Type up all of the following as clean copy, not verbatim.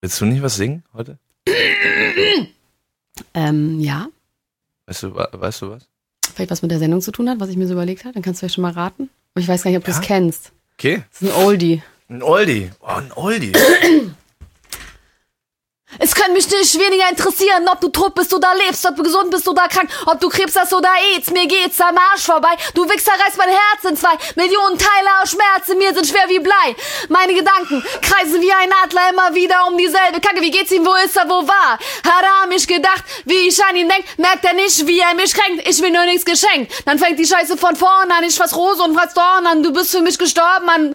Willst du nicht was singen heute? Ja. Weißt du was? Vielleicht was mit der Sendung zu tun hat, was ich mir so überlegt habe. Dann kannst du vielleicht schon mal raten. Aber ich weiß gar nicht, ob du es kennst. Okay. Das ist ein Oldie. Ein Oldie. Oh, ein Oldie. Es könnte mich nicht weniger interessieren, ob du tot bist oder lebst, ob du gesund bist oder krank, ob du Krebs hast oder AIDS. Mir geht's am Arsch vorbei. Du Wichser reißt mein Herz in zwei. Millionen Teile aus Schmerz in mir sind schwer wie Blei. Meine Gedanken kreisen wie ein Adler immer wieder um dieselbe Kacke. Wie geht's ihm, wo ist er, wo war? Hat er an mich gedacht, wie ich an ihn denk? Merkt er nicht, wie er mich kränkt? Ich will nur nichts geschenkt. Dann fängt die Scheiße von vorn an. Ich fass Rose und fass Dorn an. Du bist für mich gestorben, Mann.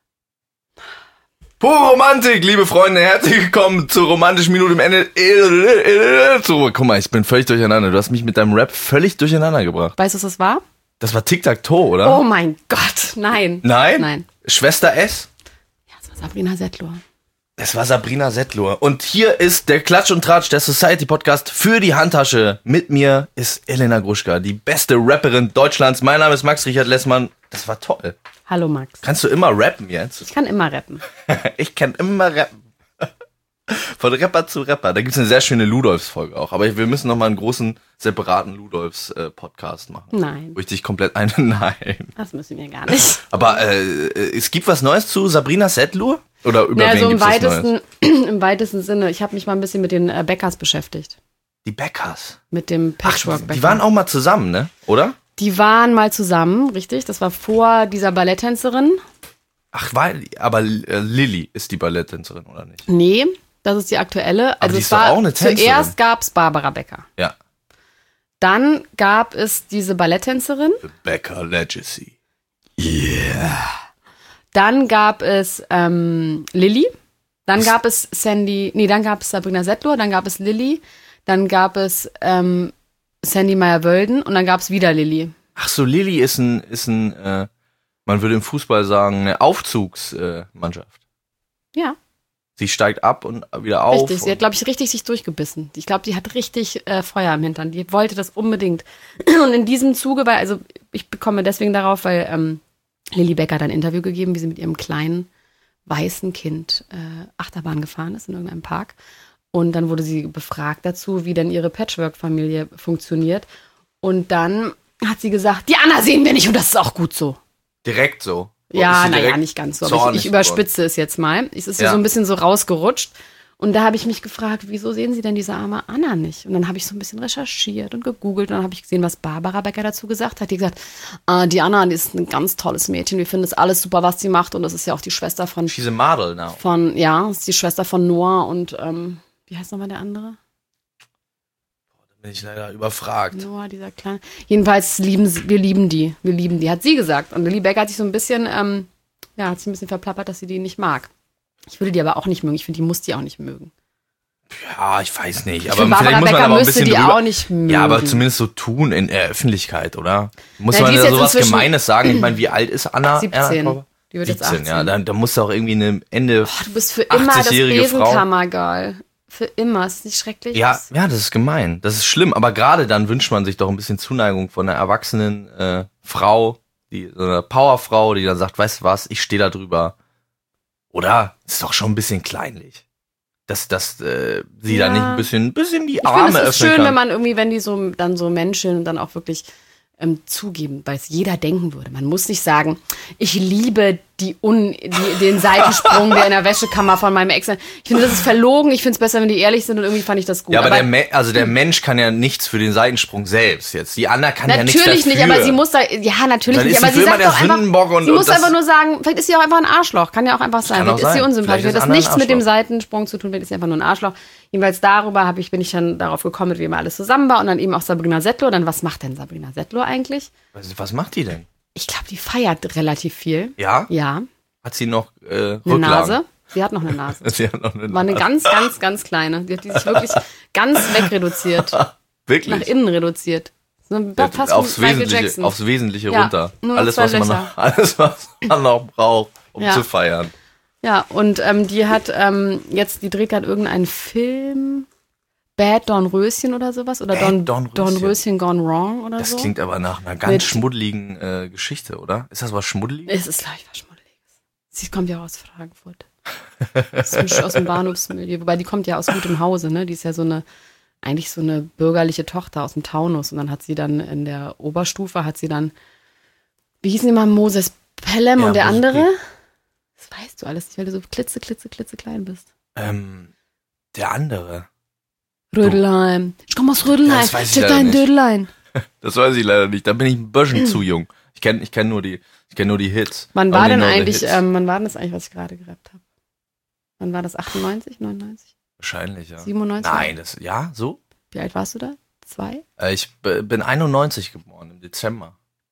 Pure Romantik, liebe Freunde, herzlich willkommen zur romantischen Minute im Ende. Guck mal, ich bin völlig durcheinander. Du hast mich mit deinem Rap völlig durcheinander gebracht. Weißt du, was das war? Das war Tic-Tac-Toe, oder? Oh mein Gott, nein. Nein? Nein. Schwester S? Ja, das war Sabrina Settler. Es war Sabrina Settler. Und hier ist der Klatsch und Tratsch, der Society-Podcast für die Handtasche. Mit mir ist Elena Gruschka, die beste Rapperin Deutschlands. Mein Name ist Max Richard Lessmann. Das war toll. Hallo Max. Kannst du immer rappen jetzt? Ich kann immer rappen. Ich kann immer rappen. Von Rapper zu Rapper. Da gibt's eine sehr schöne Ludolfs-Folge auch. Aber wir müssen nochmal einen großen, separaten Ludolfs-Podcast machen. Nein. Wo ich dich komplett Nein. Das müssen wir gar nicht. Aber es gibt was Neues zu Sabrina Settler? Oder über wen so gibt's was Neues? im weitesten Sinne. Ich habe mich mal ein bisschen mit den Bäckers beschäftigt. Die Bäckers? Mit dem Patchwork-Bäcker. Die waren auch mal zusammen, ne? Oder? Die waren mal zusammen, richtig. Das war vor dieser Balletttänzerin. Ach, aber Lilly ist die Balletttänzerin, oder nicht? Nee, das ist die aktuelle. Aber Also die es ist doch war auch eine Tänzerin. zuerst gab's Barbara Becker. Ja. Dann gab es diese Balletttänzerin. The Becker Legacy. Dann gab es Lilly. Dann gab es dann gab es Sabrina Settler, dann gab es Lilly, dann gab es Sandy Meyer-Wölden und dann gab es wieder Lilly. Ach so, Lilly ist ein man würde im Fußball sagen, eine Aufzugsmannschaft. Ja. Sie steigt ab und wieder auf. Richtig, sie hat, glaube ich, richtig sich durchgebissen. Ich glaube, die hat richtig Feuer im Hintern. Die wollte das unbedingt. Und in diesem Zuge, also ich bekomme deswegen darauf, weil Lilly Becker hat ein Interview gegeben, wie sie mit ihrem kleinen, weißen Kind Achterbahn gefahren ist in irgendeinem Park. Und dann wurde sie befragt dazu, wie denn ihre Patchwork-Familie funktioniert. Und dann hat sie gesagt, die Anna sehen wir nicht und das ist auch gut so. Direkt so. Ja, naja, nicht ganz so. Aber ich überspitze es jetzt mal. Es ist so ein bisschen so rausgerutscht. Und da habe ich mich gefragt, wieso sehen Sie denn diese arme Anna nicht? Und dann habe ich so ein bisschen recherchiert und gegoogelt. Und dann habe ich gesehen, was Barbara Becker dazu gesagt hat. Die gesagt, die Anna, die ist ein ganz tolles Mädchen. Wir finden das alles super, was sie macht. Und das ist ja auch die Schwester von... She's a model now. Das ist die Schwester von Noah und... wie heißt nochmal der andere? Da bin ich leider überfragt. Noah, dieser Kleine. Jedenfalls wir lieben die. Wir lieben die, hat sie gesagt. Und Lilly Becker hat sich so ein bisschen, hat sich ein bisschen verplappert, dass sie die nicht mag. Ich würde die aber auch nicht mögen. Ich finde, die muss die auch nicht mögen. Ja, ich weiß nicht. Aber vielleicht muss man aber ein bisschen die auch nicht mögen. Ja, aber zumindest so tun in der Öffentlichkeit, oder? Muss man ja sowas Gemeines sagen? Ich meine, wie alt ist Anna? 17. Die wird 17, jetzt 18. Ja, da muss da auch irgendwie eine Ende 80-jährige Frau. Du bist für immer das Besenkammergal. Für immer, ist nicht schrecklich? Ja, das ist gemein. Das ist schlimm. Aber gerade dann wünscht man sich doch ein bisschen Zuneigung von einer erwachsenen Frau, so eine Powerfrau, die dann sagt, weißt du was, ich stehe da drüber. Oder? Ist doch schon ein bisschen kleinlich. Dass sie da nicht ein bisschen die Arme öffnen kann. Es ist schön, wenn man irgendwie, wenn die so dann so Menschen dann auch wirklich zugeben, weil es jeder denken würde. Man muss nicht sagen, ich liebe den Seitensprung, der in der Wäschekammer von meinem Ex. Ich finde, das ist verlogen. Ich finde es besser, wenn die ehrlich sind und irgendwie fand ich das gut. Ja, aber der Mensch kann ja nichts für den Seitensprung selbst jetzt. Die Anna kann ja nichts dafür. Natürlich nicht, aber sie muss natürlich nicht. Aber sie sagt doch einfach, sie muss einfach nur sagen, vielleicht ist sie auch einfach ein Arschloch. Kann ja auch einfach sein. Vielleicht ist sie unsympathisch. Vielleicht hat das nichts mit dem Seitensprung zu tun, vielleicht ist sie einfach nur ein Arschloch. Jedenfalls bin ich dann darauf gekommen, mit wem alles zusammen war und dann eben auch Sabrina Settler. Dann, was macht denn Sabrina Settler eigentlich? Was macht die denn? Ich glaube, die feiert relativ viel. Ja? Ja. Hat sie noch eine Nase? Sie hat noch eine Nase. War eine ganz, ganz, ganz kleine. Die hat sich wirklich ganz wegreduziert. Wirklich? Nach innen reduziert. Fast aufs Wesentliche runter. Nur alles, was man noch braucht, zu feiern. Ja, und die hat die dreht gerade irgendeinen Film. Bad Dornröschen oder sowas? Oder Dornröschen Gone Wrong oder so? Das klingt aber nach einer ganz schmuddeligen Geschichte, oder? Ist das was Schmuddeliges? Es ist gleich was Schmuddeliges. Sie kommt ja aus Frankfurt. Aus dem Bahnhofsmilieu. Wobei die kommt ja aus gutem Hause, ne? Die ist ja eigentlich so eine bürgerliche Tochter aus dem Taunus. Und dann hat sie dann in der Oberstufe, wie hießen die mal, Moses Pelham und der andere? Das weißt du alles nicht, weil du so klitzeklein bist. Der andere. Rödelheim. Ich komme aus Rödelheim. Check deinen Dödelein. Das weiß ich leider nicht. Da bin ich ein bisschen zu jung. Ich kenn nur die Hits. Wann war das eigentlich, was ich gerade gerappt habe? Wann war das? 98, 99? Wahrscheinlich, ja. 97? Nein, so? Wie alt warst du da? 2? Ich bin 91 geboren, im Dezember.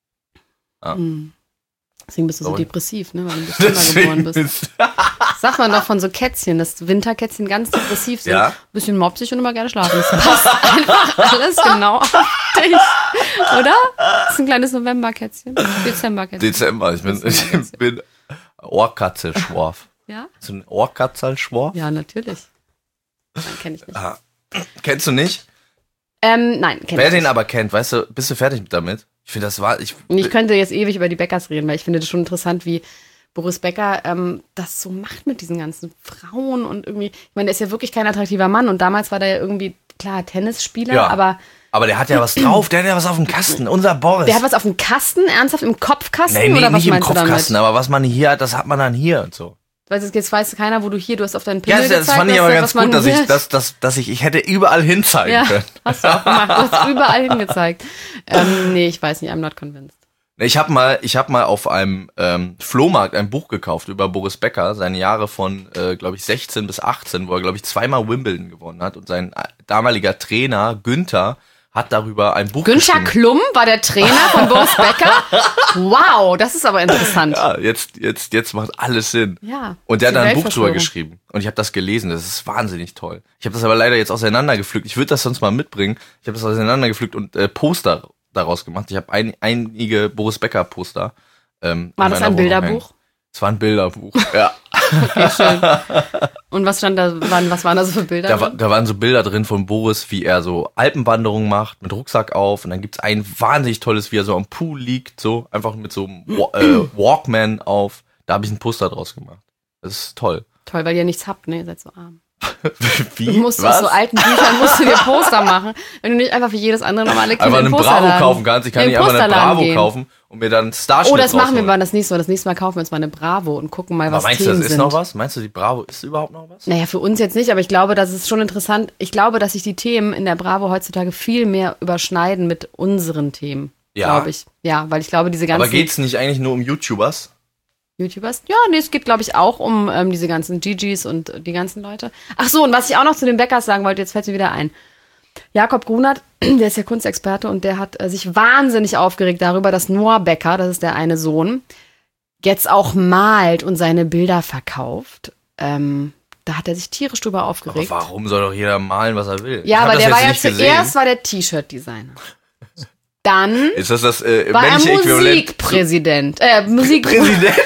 Ja. Deswegen bist du so depressiv, ne? Weil du im Dezember geboren bist. Das sagt man doch von so Kätzchen, dass Winterkätzchen ganz depressiv sind. Ja? Ein bisschen mopsig und immer gerne schlafen. Das passt einfach alles genau auf dich. Oder? Das ist ein kleines Novemberkätzchen. Dezemberkätzchen. Dezember. Ich bin Ohrkatzelschworf. Ja? So ein Ohrkatzelschworf? Ja, natürlich. Nein, kenn ich nicht. Ah. Kennst du nicht? Nein, kenn ich nicht. Wer den aber kennt, weißt du, bist du fertig damit? Ich finde, ich könnte jetzt ewig über die Beckers reden, weil ich finde das schon interessant, wie Boris Becker das so macht mit diesen ganzen Frauen und irgendwie, ich meine, der ist ja wirklich kein attraktiver Mann und damals war der ja irgendwie, klar, Tennisspieler, ja, aber der hat ja was drauf, der hat ja was auf dem Kasten, unser Boris. Der hat was auf dem Kasten, ernsthaft im Kopfkasten? Nee, oder was nicht im meinst Kopfkasten, aber was man hier hat, das hat man dann hier und so. Jetzt weiß keiner, wo du hast auf deinen Pimmel gezeigt. Das fand ich aber ganz gut, dass ich hätte überall hinzeigen können. Hast du auch gemacht, du hast überall hingezeigt. Nee, ich weiß nicht, I'm not convinced. Ich habe mal auf einem Flohmarkt ein Buch gekauft über Boris Becker, seine Jahre von, glaube ich, 16 bis 18, wo er, glaube ich, 2-mal Wimbledon gewonnen hat und sein damaliger Trainer Günther hat darüber ein Buch geschrieben. Günther Klum war der Trainer von Boris Becker? Wow, das ist aber interessant. Ja, jetzt macht alles Sinn. Ja. Und der hat da ein Buch drüber geschrieben. Und ich habe das gelesen, das ist wahnsinnig toll. Ich habe das aber leider jetzt auseinandergepflückt. Ich würde das sonst mal mitbringen. Ich habe das auseinandergepflückt und Poster daraus gemacht. Ich habe einige Boris Becker Poster. War das ein Bilderbuch? Es war ein Bilderbuch, ja. Okay, schön. Und was stand da, was waren da so für Bilder? Da waren so Bilder drin von Boris, wie er so Alpenwanderungen macht, mit Rucksack auf. Und dann gibt's ein wahnsinnig tolles, wie er so am Pool liegt, so einfach mit so einem Walkman auf. Da habe ich ein Poster draus gemacht. Das ist toll. Toll, weil ihr nichts habt, ne? Ihr seid so arm. Wie? Du musst aus so alten Büchern dir Poster machen, wenn du nicht einfach wie jedes andere normale Kind einfach einen Bravo kaufen kannst. Ich kann nicht einfach eine Bravo kaufen und mir dann Starschnitt Oh, das machen wir mal das nächste Mal. Das nächste Mal kaufen wir uns mal eine Bravo und gucken mal, was Themen sind. Meinst du, das ist noch was? Meinst du, die Bravo ist überhaupt noch was? Naja, für uns jetzt nicht, aber ich glaube, das ist schon interessant. Ich glaube, dass sich die Themen in der Bravo heutzutage viel mehr überschneiden mit unseren Themen. Ja. Glaube ich. Ja, weil ich glaube, diese ganzen... Aber geht's nicht eigentlich nur um YouTubers? YouTubers? Ja, nee, es geht, glaube ich, auch um diese ganzen Gigis und die ganzen Leute. Ach so, und was ich auch noch zu den Beckers sagen wollte, jetzt fällt mir wieder ein. Jakob Grunert, der ist ja Kunstexperte und der hat sich wahnsinnig aufgeregt darüber, dass Noah Becker, das ist der eine Sohn, jetzt auch malt und seine Bilder verkauft. Da hat er sich tierisch drüber aufgeregt. Aber warum soll doch jeder malen, was er will? Ja, aber der war ja zuerst der T-Shirt-Designer. Dann ist das war er Musikpräsident. Musikpräsident?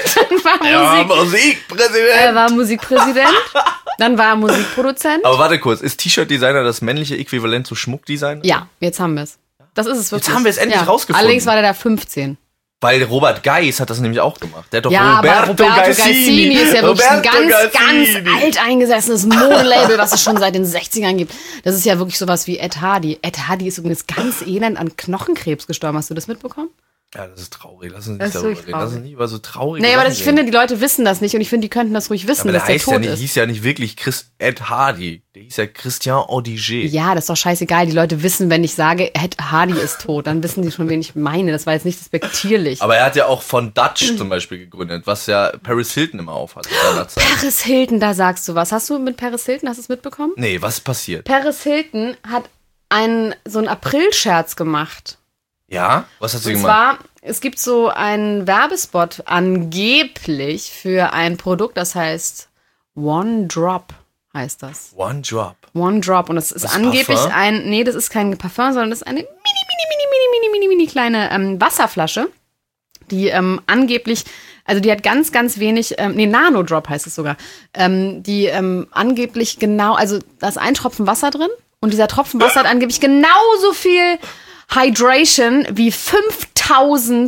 Er war Musikpräsident. Dann war er Musikproduzent. Aber warte kurz, ist T-Shirt-Designer das männliche Äquivalent zu Schmuckdesigner? Ja, jetzt haben wir es. Das ist es wirklich. Jetzt haben wir es endlich rausgefunden. Allerdings war der da 15. Weil Robert Geis hat das nämlich auch gemacht. Der hat doch Roberto Gaisini ist ja wirklich ein ganz alteingesessenes Modelabel, was es schon seit den 60ern gibt. Das ist ja wirklich sowas wie Ed Hardy. Ed Hardy ist übrigens ganz elend an Knochenkrebs gestorben. Hast du das mitbekommen? Ja, das ist traurig. Lass uns nicht darüber reden. Lass uns nicht über so traurig. Nee, aber ich finde, die Leute wissen das nicht und ich finde, die könnten das ruhig wissen, dass der tot ist. Der hieß ja nicht wirklich Ed Hardy. Der hieß ja Christian Audiger. Ja, das ist doch scheißegal. Die Leute wissen, wenn ich sage, Ed Hardy ist tot, dann wissen die schon, wen ich meine. Das war jetzt nicht respektierlich. Aber er hat ja auch von Dutch zum Beispiel gegründet, was ja Paris Hilton immer aufhat. Paris Hilton, da sagst du was. Hast du mit Paris Hilton, hast du es mitbekommen? Nee, was ist passiert? Paris Hilton hat so einen April-Scherz gemacht. Ja? Was hat sie gemacht? Und zwar, es gibt so einen Werbespot angeblich für ein Produkt, das heißt One Drop, heißt das. One Drop? One Drop. Und das ist angeblich Parfum? Das ist kein Parfum, sondern das ist eine mini kleine Wasserflasche, die angeblich, also die hat ganz, ganz wenig, Nano Drop heißt es sogar, die angeblich genau, also da ist ein Tropfen Wasser drin und dieser Tropfen Wasser hat angeblich genauso viel Hydration wie 5000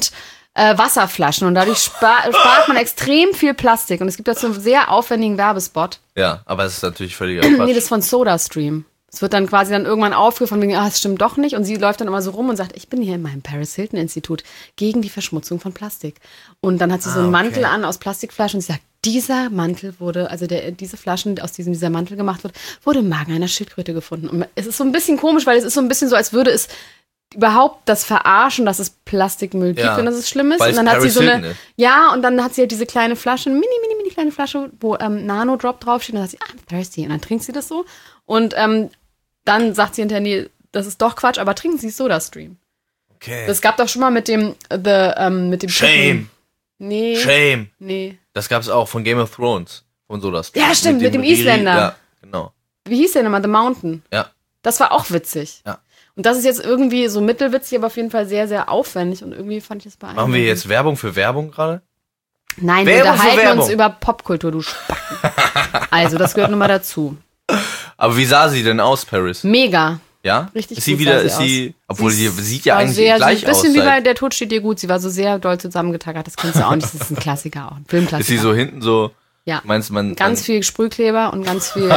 Wasserflaschen und dadurch spart man extrem viel Plastik und es gibt dazu einen sehr aufwendigen Werbespot. Ja, aber es ist natürlich völliger Quatsch. Nee, das ist von SodaStream. Es wird dann quasi irgendwann aufgefangen, wegen, es stimmt doch nicht. Und sie läuft dann immer so rum und sagt, ich bin hier in meinem Paris Hilton Institut gegen die Verschmutzung von Plastik. Und dann hat sie so einen Mantel an aus Plastikflaschen und sie sagt, dieser Mantel wurde, also diese Flaschen, aus denen dieser Mantel gemacht wird, wurde im Magen einer Schildkröte gefunden. Und es ist so ein bisschen komisch, weil es ist so ein bisschen so, als würde es überhaupt das verarschen, dass es Plastikmüll gibt und dass es schlimm ist. Und dann hat sie so eine, und dann hat sie halt diese kleine Flasche, mini kleine Flasche, wo Nano-Drop draufsteht. Und dann sagt sie, I'm thirsty. Und dann trinkt sie das so. Und dann sagt sie hinterher, nee, das ist doch Quatsch, aber trinken Sie SodaStream. Okay. Das gab doch schon mal mit dem Shame. Nee. Shame. Nee. Das gab es auch von Game of Thrones. Von SodaStream. Ja, stimmt, mit dem Isländer. Ja, genau. Wie hieß der nochmal? The Mountain. Ja. Das war auch witzig. Ja. Und das ist jetzt irgendwie so mittelwitzig, aber auf jeden Fall sehr, sehr aufwendig. Und irgendwie fand ich das beeindruckend. Machen wir jetzt Werbung für Werbung gerade? Nein, wir unterhalten uns über Popkultur, du Spacken. Also, das gehört nun mal dazu. Aber wie sah sie denn aus, Paris? Mega. Ja? Richtig ist sie gut wieder, sah ist sie, obwohl sie sieht ja eigentlich sehr, gleich ein bisschen aus. Wie bei Der Tod steht dir gut. Sie war so sehr doll zusammengetackert. Das kennst du auch nicht. Das ist ein Klassiker auch. Ein Filmklassiker. Ist sie so hinten so, ja. Meinst man? Ganz viel Sprühkleber und ganz viel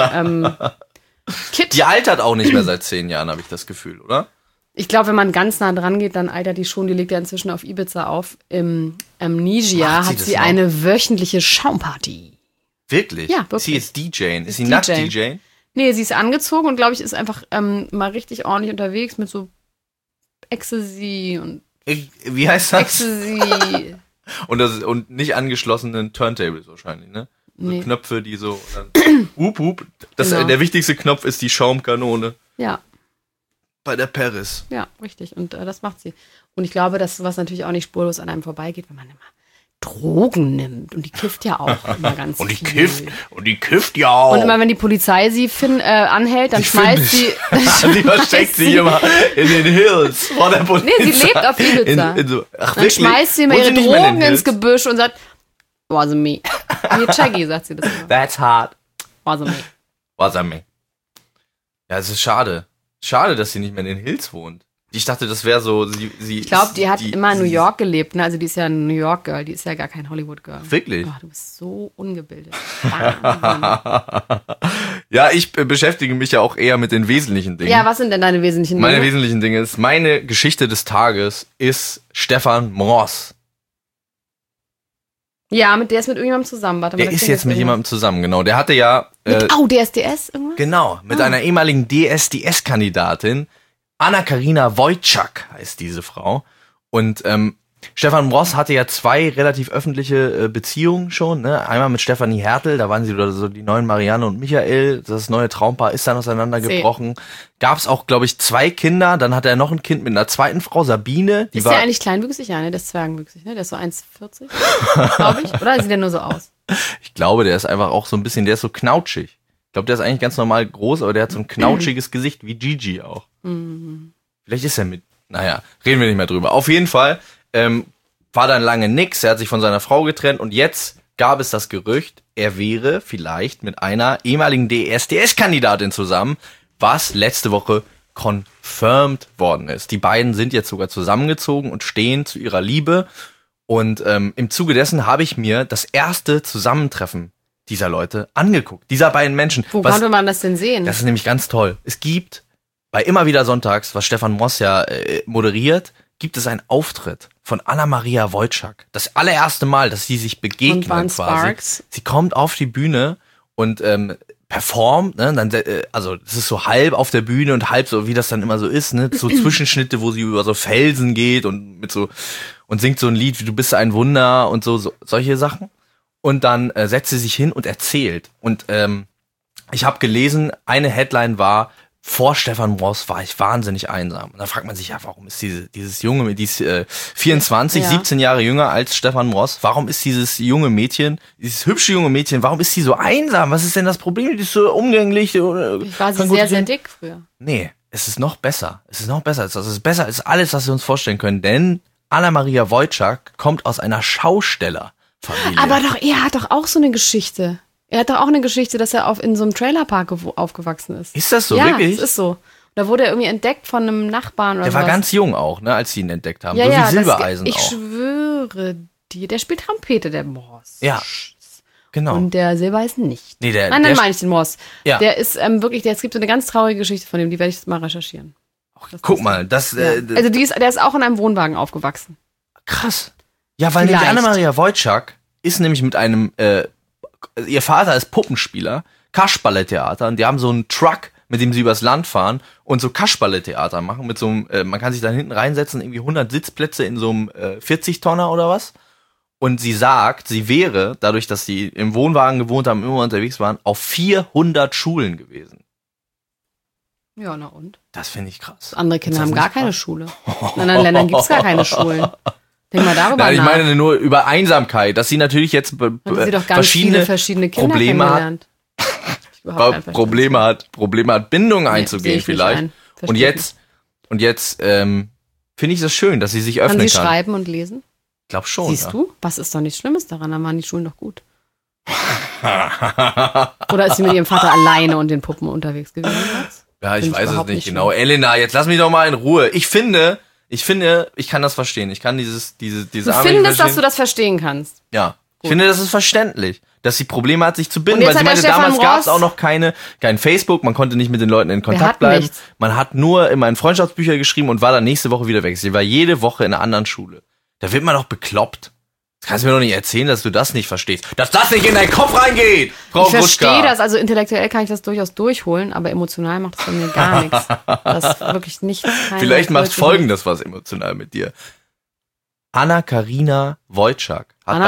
Kit. Die altert auch nicht mehr seit 10 Jahren, habe ich das Gefühl, oder? Ich glaube, wenn man ganz nah dran geht, dann altert die schon. Die legt ja inzwischen auf Ibiza auf. Im Amnesia hat sie eine wöchentliche Schaumparty. Wirklich? Ja, wirklich. Sie ist DJing. Ist sie nackt DJing? Nee, sie ist angezogen und, glaube ich, ist einfach mal richtig ordentlich unterwegs mit so Ecstasy und wie heißt das? Ecstasy. und nicht angeschlossenen Turntables wahrscheinlich, ne? So Nee. Knöpfe, die so dann, hup. Genau. Der wichtigste Knopf ist die Schaumkanone. Ja. Bei der Paris. Ja, richtig. Und das macht sie. Und ich glaube, dass sowas natürlich auch nicht spurlos an einem vorbeigeht, wenn man immer Drogen nimmt. Und die kifft ja auch immer ganz Und die viel. kifft ja auch. Und immer wenn die Polizei sie anhält, dann schmeißt sie... Die versteckt sich immer in den Hills vor der Polizei. Nee, sie lebt auf Ibiza. Dann schmeißt sie immer ihre Drogen ins Gebüsch und sagt, wasn't me. Wie Shaggy sagt sie das immer. That's hard. Wasn't me. Wasn't me. Ja, es ist schade. Schade, dass sie nicht mehr in den Hills wohnt. Ich dachte, das wäre so, Ich glaube, die hat immer in New York gelebt, ne? Also die ist ja ein New York Girl, die ist ja gar kein Hollywood Girl. Wirklich? Oh, du bist so ungebildet. Wahnsinn. Ja, ich beschäftige mich ja auch eher mit den wesentlichen Dingen. Ja, was sind denn deine wesentlichen Dinge? Meine wesentlichen Dinge ist, meine Geschichte des Tages ist Stefan Mross. Ja, der ist mit irgendjemandem zusammen. Warte mal, Der ist jetzt mit jemandem zusammen, genau. Der hatte ja... DSDS irgendwas? Genau, mit einer ehemaligen DSDS-Kandidatin. Anna-Karina Wojcik heißt diese Frau. Und Stefan Mross hatte ja 2 relativ öffentliche Beziehungen schon. Ne? Einmal mit Stefanie Hertel, da waren sie so die neuen Marianne und Michael. Das neue Traumpaar ist dann auseinandergebrochen. Gab es auch, glaube ich, 2 Kinder. Dann hatte er noch ein Kind mit einer zweiten Frau, Sabine. Ist der eigentlich kleinwüchsig? Ja, ne? Der ist zwergenwüchsig, ne? Der ist so 1,40, glaube ich. Oder sieht der nur so aus? Ich glaube, der ist einfach auch so ein bisschen, der ist so knautschig. Ich glaube, der ist eigentlich ganz normal groß, aber der hat so ein knautschiges Gesicht, wie Gigi auch. Vielleicht ist er naja, reden wir nicht mehr drüber. Auf jeden Fall war dann lange nix, er hat sich von seiner Frau getrennt und jetzt gab es das Gerücht, er wäre vielleicht mit einer ehemaligen DSDS-Kandidatin zusammen, was letzte Woche confirmed worden ist. Die beiden sind jetzt sogar zusammengezogen und stehen zu ihrer Liebe und im Zuge dessen habe ich mir das erste Zusammentreffen dieser Leute angeguckt, dieser beiden Menschen. Wo konnte man das denn sehen? Das ist nämlich ganz toll. Es gibt bei Immer wieder sonntags, was Stefan Mross ja moderiert, gibt es einen Auftritt von Anna-Maria Wojcik. Das allererste Mal, dass sie sich begegnen quasi. Sparks. Sie kommt auf die Bühne und performt, ne? Dann, also es ist so halb auf der Bühne und halb so, wie das dann immer so ist, ne? So Zwischenschnitte, wo sie über so Felsen geht und und singt so ein Lied wie Du bist ein Wunder und so solche Sachen. Und dann setzt sie sich hin und erzählt. Und ich habe gelesen, eine Headline war, vor Stefan Mross war ich wahnsinnig einsam. Und da fragt man sich ja, warum ist dieses junge, die ist 24, 17 Jahre jünger als Stefan Mross, warum ist dieses junge Mädchen, dieses hübsche junge Mädchen, warum ist sie so einsam? Was ist denn das Problem? Die ist so umgänglich. Ich war sie sehr, sehr dick früher. Nee, es ist noch besser. Es ist besser als alles, was wir uns vorstellen können. Denn Anna-Maria Wojcik kommt aus einer Schaustellerfamilie. Aber doch, er hat doch auch so eine Geschichte. Er hat doch auch eine Geschichte, dass er in so einem Trailerpark aufgewachsen ist. Ist das so, ja, wirklich? Ja, das ist so. Da wurde er irgendwie entdeckt von einem Nachbarn oder Der war ganz jung auch, ne, als sie ihn entdeckt haben. Ja, so ja, wie Silbereisen ich auch. schwöre. höre dir. Der spielt Trompete, der Morse. Ja, genau. Und der Silber ist nicht. Nee, Nein, dann meine ich den Morse. Ja. Der ist wirklich, es gibt so eine ganz traurige Geschichte von dem, die werde ich jetzt mal recherchieren. Guck mal, das... Also der ist auch in einem Wohnwagen aufgewachsen. Krass. Ja, weil nämlich Vielleicht. Anna-Maria Wojcik ist nämlich mit einem... ihr Vater ist Puppenspieler, Kasperle-Theater, und die haben so einen Truck, mit dem sie übers Land fahren und so Kasperle-Theater machen mit so einem, man kann sich da hinten reinsetzen, irgendwie 100 Sitzplätze in so einem 40-Tonner oder was. Und sie sagt, sie wäre, dadurch, dass sie im Wohnwagen gewohnt haben, immer unterwegs waren, auf 400 Schulen gewesen. Ja, na und? Das finde ich krass. Andere Kinder haben nicht gar keine krass? Schule. In anderen Ländern gibt es gar keine Schulen. Denk mal darüber Nein, ich nach. meine nur über Einsamkeit, dass sie natürlich jetzt Hat sie doch ganz verschiedene Kinder Probleme kennengelernt. Probleme hat, Bindungen einzugehen sehe ich nicht vielleicht. ein. Und jetzt finde ich das schön, dass sie sich öffnen Kann sie kann. schreiben und lesen? Ich glaube schon. Siehst du? Was ist doch nichts Schlimmes daran? Dann waren die Schulen doch gut. Oder ist sie mit ihrem Vater alleine und den Puppen unterwegs gewesen? Ja, ich Find weiß es überhaupt nicht nicht genau. Elena, jetzt lass mich doch mal in Ruhe. Ich finde, ich kann das verstehen. Ich kann diese Du Arme findest, dass verstehen. du das verstehen kannst. Ja. Ich finde, das ist verständlich, dass sie Probleme hat, sich zu binden. Und Weil jetzt sie hat der meinte, damals Stefan gab es Ross- auch noch kein Facebook, man konnte nicht mit den Leuten in Kontakt hat bleiben. nichts. Man hat nur immer in Freundschaftsbücher geschrieben und war dann nächste Woche wieder weg. Sie war jede Woche in einer anderen Schule. Da wird man doch bekloppt. Das kannst du mir doch nicht erzählen, dass du das nicht verstehst. Dass das nicht in deinen Kopf reingeht, Frau Ich verstehe Gruschka. das, also intellektuell kann ich das durchaus durchholen, aber emotional macht das bei mir gar nichts. Das ist wirklich nichts. Vielleicht macht Folgendes was emotional mit dir. Anna-Karina Wojcik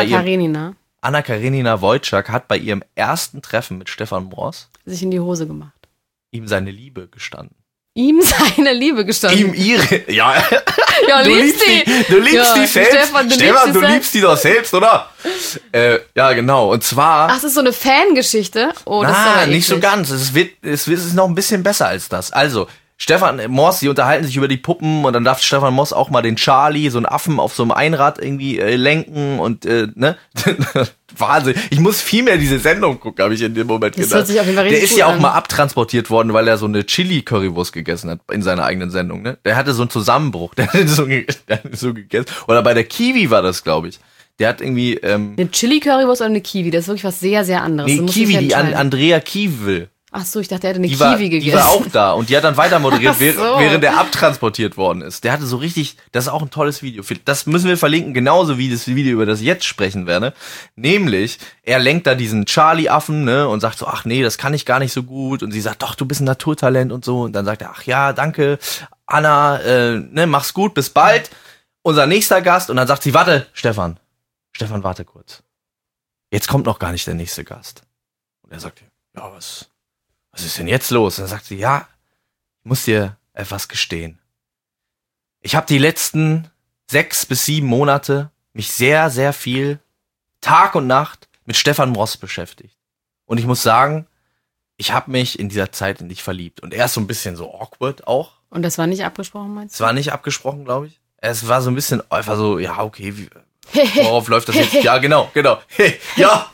Anna-Karenina Wojcik hat bei ihrem ersten Treffen mit Stefan Morse sich in die Hose gemacht. ihm seine Liebe gestanden. Ihm seine Liebe gestanden. Ihm ihre, ja, Ja, du liebst die selbst. Stefan, du selbst. liebst die doch selbst, oder? Ja, genau. Und zwar, Ach, das ist so eine Fangeschichte? Oh, das ist aber nicht so eklig. ganz. Es ist noch ein bisschen besser als das. Also, Stefan Moss, die unterhalten sich über die Puppen und dann darf Stefan Moss auch mal den Charlie, so einen Affen auf so einem Einrad irgendwie lenken und ne? Wahnsinn. Ich muss viel mehr diese Sendung gucken, habe ich in dem Moment Das gedacht. hört sich auf jeden Fall Der richtig ist ja gut auch an. mal abtransportiert worden, weil er so eine Chili-Currywurst gegessen hat in seiner eigenen Sendung, ne? Der hatte so einen Zusammenbruch. Der hat so gegessen. Oder bei der Kiwi war das, glaube ich. Der hat irgendwie Eine Chili-Currywurst oder eine Kiwi, das ist wirklich was sehr, sehr anderes. nee, Du musst Kiwi, dich die entscheiden. Andrea Kiewel. Ach so, ich dachte, er hätte eine Die Kiwi gegessen. Die war auch da und die hat dann weiter moderiert, Ach so. während er abtransportiert worden ist. Der hatte so richtig, das ist auch ein tolles Video. Das müssen wir verlinken, genauso wie das Video, über das ich jetzt sprechen werde. Nämlich, er lenkt da diesen Charlie-Affen, ne, und sagt so, ach nee, das kann ich gar nicht so gut. Und sie sagt, doch, du bist ein Naturtalent und so. Und dann sagt er, ach ja, danke, Anna, ne, mach's gut, bis bald. Unser nächster Gast. Und dann sagt sie, warte, Stefan, warte kurz. Jetzt kommt noch gar nicht der nächste Gast. Und er sagt, ja, was ist denn jetzt los? Und dann sagt sie, ja, ich muss dir etwas gestehen. Ich habe die letzten 6 bis 7 Monate mich sehr, sehr viel Tag und Nacht mit Stefan Moss beschäftigt. Und ich muss sagen, ich habe mich in dieser Zeit in dich verliebt. Und er ist so ein bisschen so awkward auch. Und das war nicht abgesprochen, meinst Es war nicht abgesprochen, glaube ich. Es war so ein bisschen einfach so, ja, okay, worauf läuft das jetzt? Ja, genau. Ja.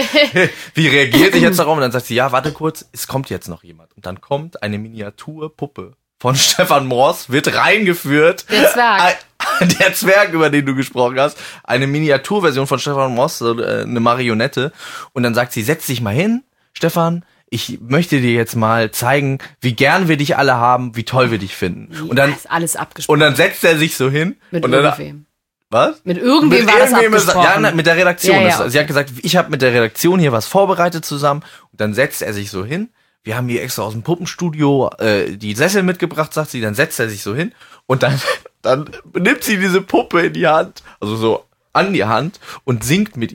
Wie reagiert ich jetzt darauf? Und dann sagt sie, ja, warte kurz, es kommt jetzt noch jemand. Und dann kommt eine Miniaturpuppe von Stefan Moss, wird reingeführt. Der Zwerg. Der Zwerg, über den du gesprochen hast. Eine Miniaturversion von Stefan Moss, so eine Marionette. Und dann sagt sie, setz dich mal hin, Stefan. Ich möchte dir jetzt mal zeigen, wie gern wir dich alle haben, wie toll wir dich finden. Und dann ist alles abgesprochen. und dann setzt er sich so hin. Mit und dann, irgendwem. was? Mit irgendwem war das abgesprochen. Ja, mit der Redaktion. Ja, ja, Sie hat gesagt, ich habe mit der Redaktion hier was vorbereitet zusammen. Und dann setzt er sich so hin. Wir haben hier extra aus dem Puppenstudio die Sessel mitgebracht, sagt sie. Dann setzt er sich so hin. Und dann nimmt sie diese Puppe in die Hand, also so an die Hand, und singt mit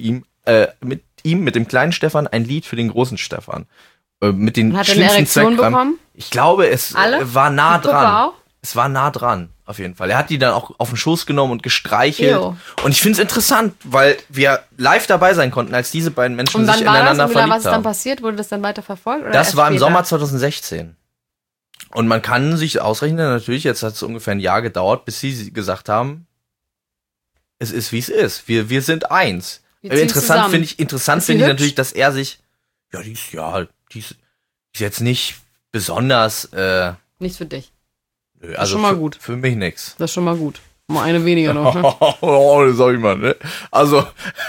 dem kleinen Stefan, ein Lied für den großen Stefan. Mit den Und hat er eine schlimmsten Erektion Zweckkram. bekommen? Ich glaube, es Alle? war nah Die Puppe dran. auch? Es war nah dran, auf jeden Fall. Er hat die dann auch auf den Schoß genommen und gestreichelt. Jo. Und ich finde es interessant, weil wir live dabei sein konnten, als diese beiden Menschen Und sich wann war das? ineinander Und was verliebt ist dann haben. passiert? Wurde das dann weiter verfolgt? Oder Das erst war im später? Sommer 2016. Und man kann sich ausrechnen, natürlich, jetzt hat es ungefähr ein Jahr gedauert, bis sie gesagt haben, es ist, wie es ist. Wir sind eins. Wir ziehen Interessant zusammen. finde Ist sie ich hübsch? natürlich, dass er sich, die ist jetzt nicht besonders, Nichts für dich. also schon mal gut. für mich nix. Das ist schon mal gut. Mal eine weniger noch, ne? Das sag ich mal, ne? Also,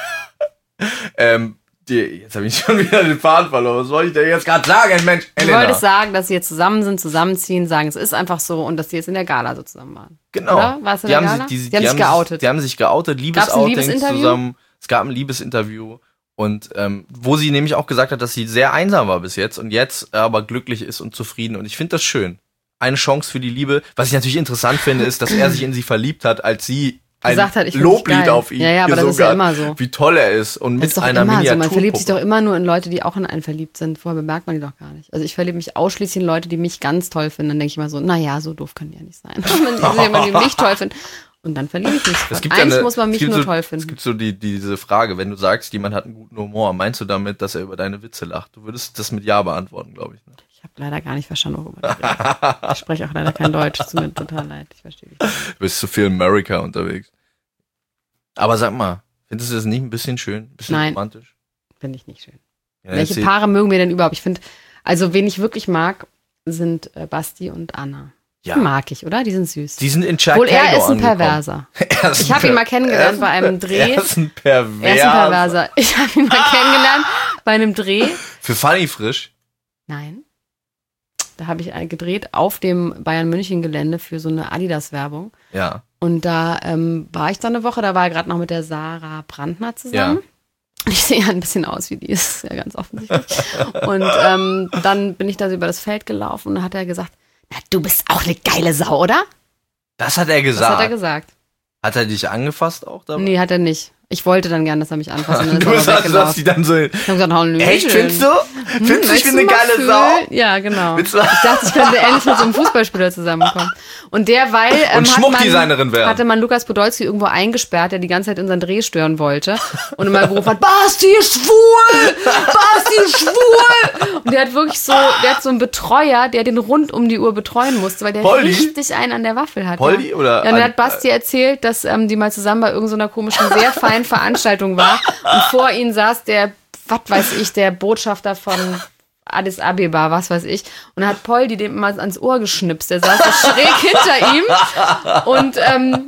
jetzt habe ich schon wieder den Faden verloren. Was wollte ich denn jetzt gerade sagen, Mensch? Du wolltest sagen, dass sie jetzt zusammen sind, zusammenziehen, sagen, es ist einfach so und dass sie jetzt in der Gala so zusammen waren. Genau. Oder? Warst du in der Gala? Die haben sich geoutet. Die haben sich geoutet, Liebesouting zusammen. Es gab ein Liebesinterview. Und wo sie nämlich auch gesagt hat, dass sie sehr einsam war bis jetzt und jetzt aber glücklich ist und zufrieden. Und ich finde das schön. Eine Chance für die Liebe. Was ich natürlich interessant finde, ist, dass er sich in sie verliebt hat, als sie ein Loblied auf ihn. Ja, aber das ist ja immer so. Wie toll er ist und mit einer Miniaturpuppe. So. Man verliebt sich doch immer nur in Leute, die auch in einen verliebt sind. Vorher bemerkt man die doch gar nicht. Also ich verliebe mich ausschließlich in Leute, die mich ganz toll finden. Dann denke ich mal so, naja, so doof kann die ja nicht sein. Wenn jemand, die mich toll findet. Und dann verliebe ich mich. Eigentlich muss man mich nur toll finden. Es gibt so diese Frage, wenn du sagst, jemand hat einen guten Humor, meinst du damit, dass er über deine Witze lacht? Du würdest das mit Ja beantworten, glaube ich. Ne? Ich habe leider gar nicht verstanden, worüber du redest. Ich spreche auch leider kein Deutsch. Es tut mir total leid. Ich verstehe dich. Du bist zu viel in America unterwegs. Aber sag mal, findest du das nicht ein bisschen schön? Ein bisschen romantisch? Finde ich nicht schön. Ja, welche Paare mögen wir denn überhaupt? Ich finde, also wen ich wirklich mag, sind Basti und Anna. Ja. Die mag ich, oder? Die sind süß. Die sind in Chicago. Obwohl er ist ein Perverser. Ich habe ihn mal kennengelernt bei einem Dreh. Er ist ein Perverser. Ich habe ihn mal kennengelernt bei einem Dreh. Für Funny Frisch? Nein. Da habe ich gedreht auf dem Bayern-München-Gelände für so eine Adidas-Werbung. Ja. Und da war ich dann eine Woche, da war er gerade noch mit der Sarah Brandner zusammen. Ja. Ich sehe ja ein bisschen aus wie die, ist ja ganz offensichtlich. Und dann bin ich da so über das Feld gelaufen und dann hat er gesagt, na, du bist auch eine geile Sau, oder? Das hat er gesagt. Das hat er gesagt. Hat er dich angefasst auch dabei? Nee, hat er nicht. Ich wollte dann gern, dass er mich anfasst. Und dann du hast die dann so. Ich hab gesagt, echt, findest du? Findest du, ich bin eine geile Sau? Ja, genau. Ich dachte, ich könnte endlich mit so einem Fußballspieler zusammenkommen. Und derweil und Schmuckdesignerin werden. Hatte man Lukas Podolski irgendwo eingesperrt, der die ganze Zeit unseren Dreh stören wollte und immer gerufen hat, Basti ist schwul! Basti ist schwul! Und der hat wirklich so, so einen Betreuer, der den rund um die Uhr betreuen musste, weil der Poldi? richtig einen an der Waffel hat. Poldi oder? Ja, und dann hat Basti erzählt, dass die mal zusammen bei irgendeiner komischen, sehr feinen Veranstaltung war und vor ihnen saß der, was weiß ich, der Botschafter von Addis Abeba, was weiß ich. Und dann hat Poldi dem immer ans Ohr geschnipst. Der saß so schräg hinter ihm und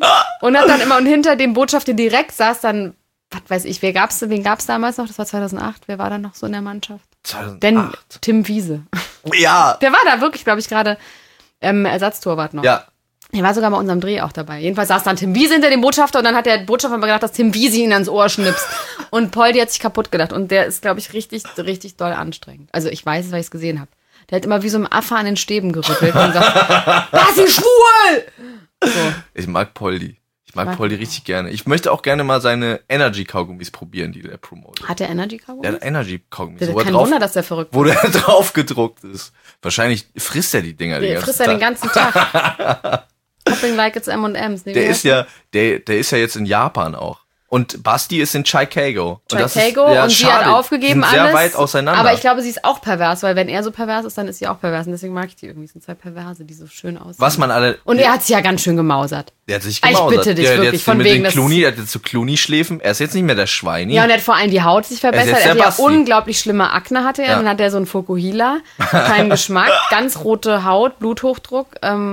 hat dann immer, und hinter dem Botschafter direkt saß dann, was weiß ich, wen gab's damals noch? Das war 2008. Wer war dann noch so in der Mannschaft? 2008. Denn Tim Wiese. Ja. Der war da wirklich, glaube ich, gerade Ersatztorwart noch. Ja. Er war sogar bei unserem Dreh auch dabei. Jedenfalls saß dann Tim Wiese hinter dem Botschafter und dann hat der Botschafter mal gedacht, dass Tim Wiese ihn ans Ohr schnipst. Und Poldi hat sich kaputt gedacht. Und der ist, glaube ich, richtig, richtig doll anstrengend. Also ich weiß es, weil ich es gesehen habe. Der hat immer wie so ein Affe an den Stäben gerüttelt und gesagt, Basti schwul! So. Ich mag Poldi. Ich mag Poldi richtig gerne. Ich möchte auch gerne mal seine Energy-Kaugummis probieren, die der promotet. Hat der Energy-Kaugummis? Der hat Energy-Kaugummis. Kein Wunder, dass der verrückt ist. Wo der drauf gedruckt ist. Wahrscheinlich frisst er die Dinger den ganzen Tag. Frisst er den ganzen Tag. Popping like it's M&M's. Der ist ja jetzt in Japan auch. Und Basti ist in Chicago. Und sie hat aufgegeben alles. Sehr weit auseinander. Aber ich glaube, sie ist auch pervers, weil wenn er so pervers ist, dann ist sie auch pervers. Und deswegen mag ich die irgendwie. Es sind zwei Perverse, die so schön aussehen. Und er hat sich ja ganz schön gemausert. Der hat sich gemausert. Ich bitte dich wirklich, von wegen des... Der hat jetzt so Clooney-Schläfen. Er ist jetzt nicht mehr der Schweini. Ja, und er hat vor allem die Haut sich verbessert. Er hat ja unglaublich schlimme Akne hatte er. Ja. Dann hat er so einen Fokuhila. Keinen Geschmack. Ganz rote Haut, Bluthochdruck,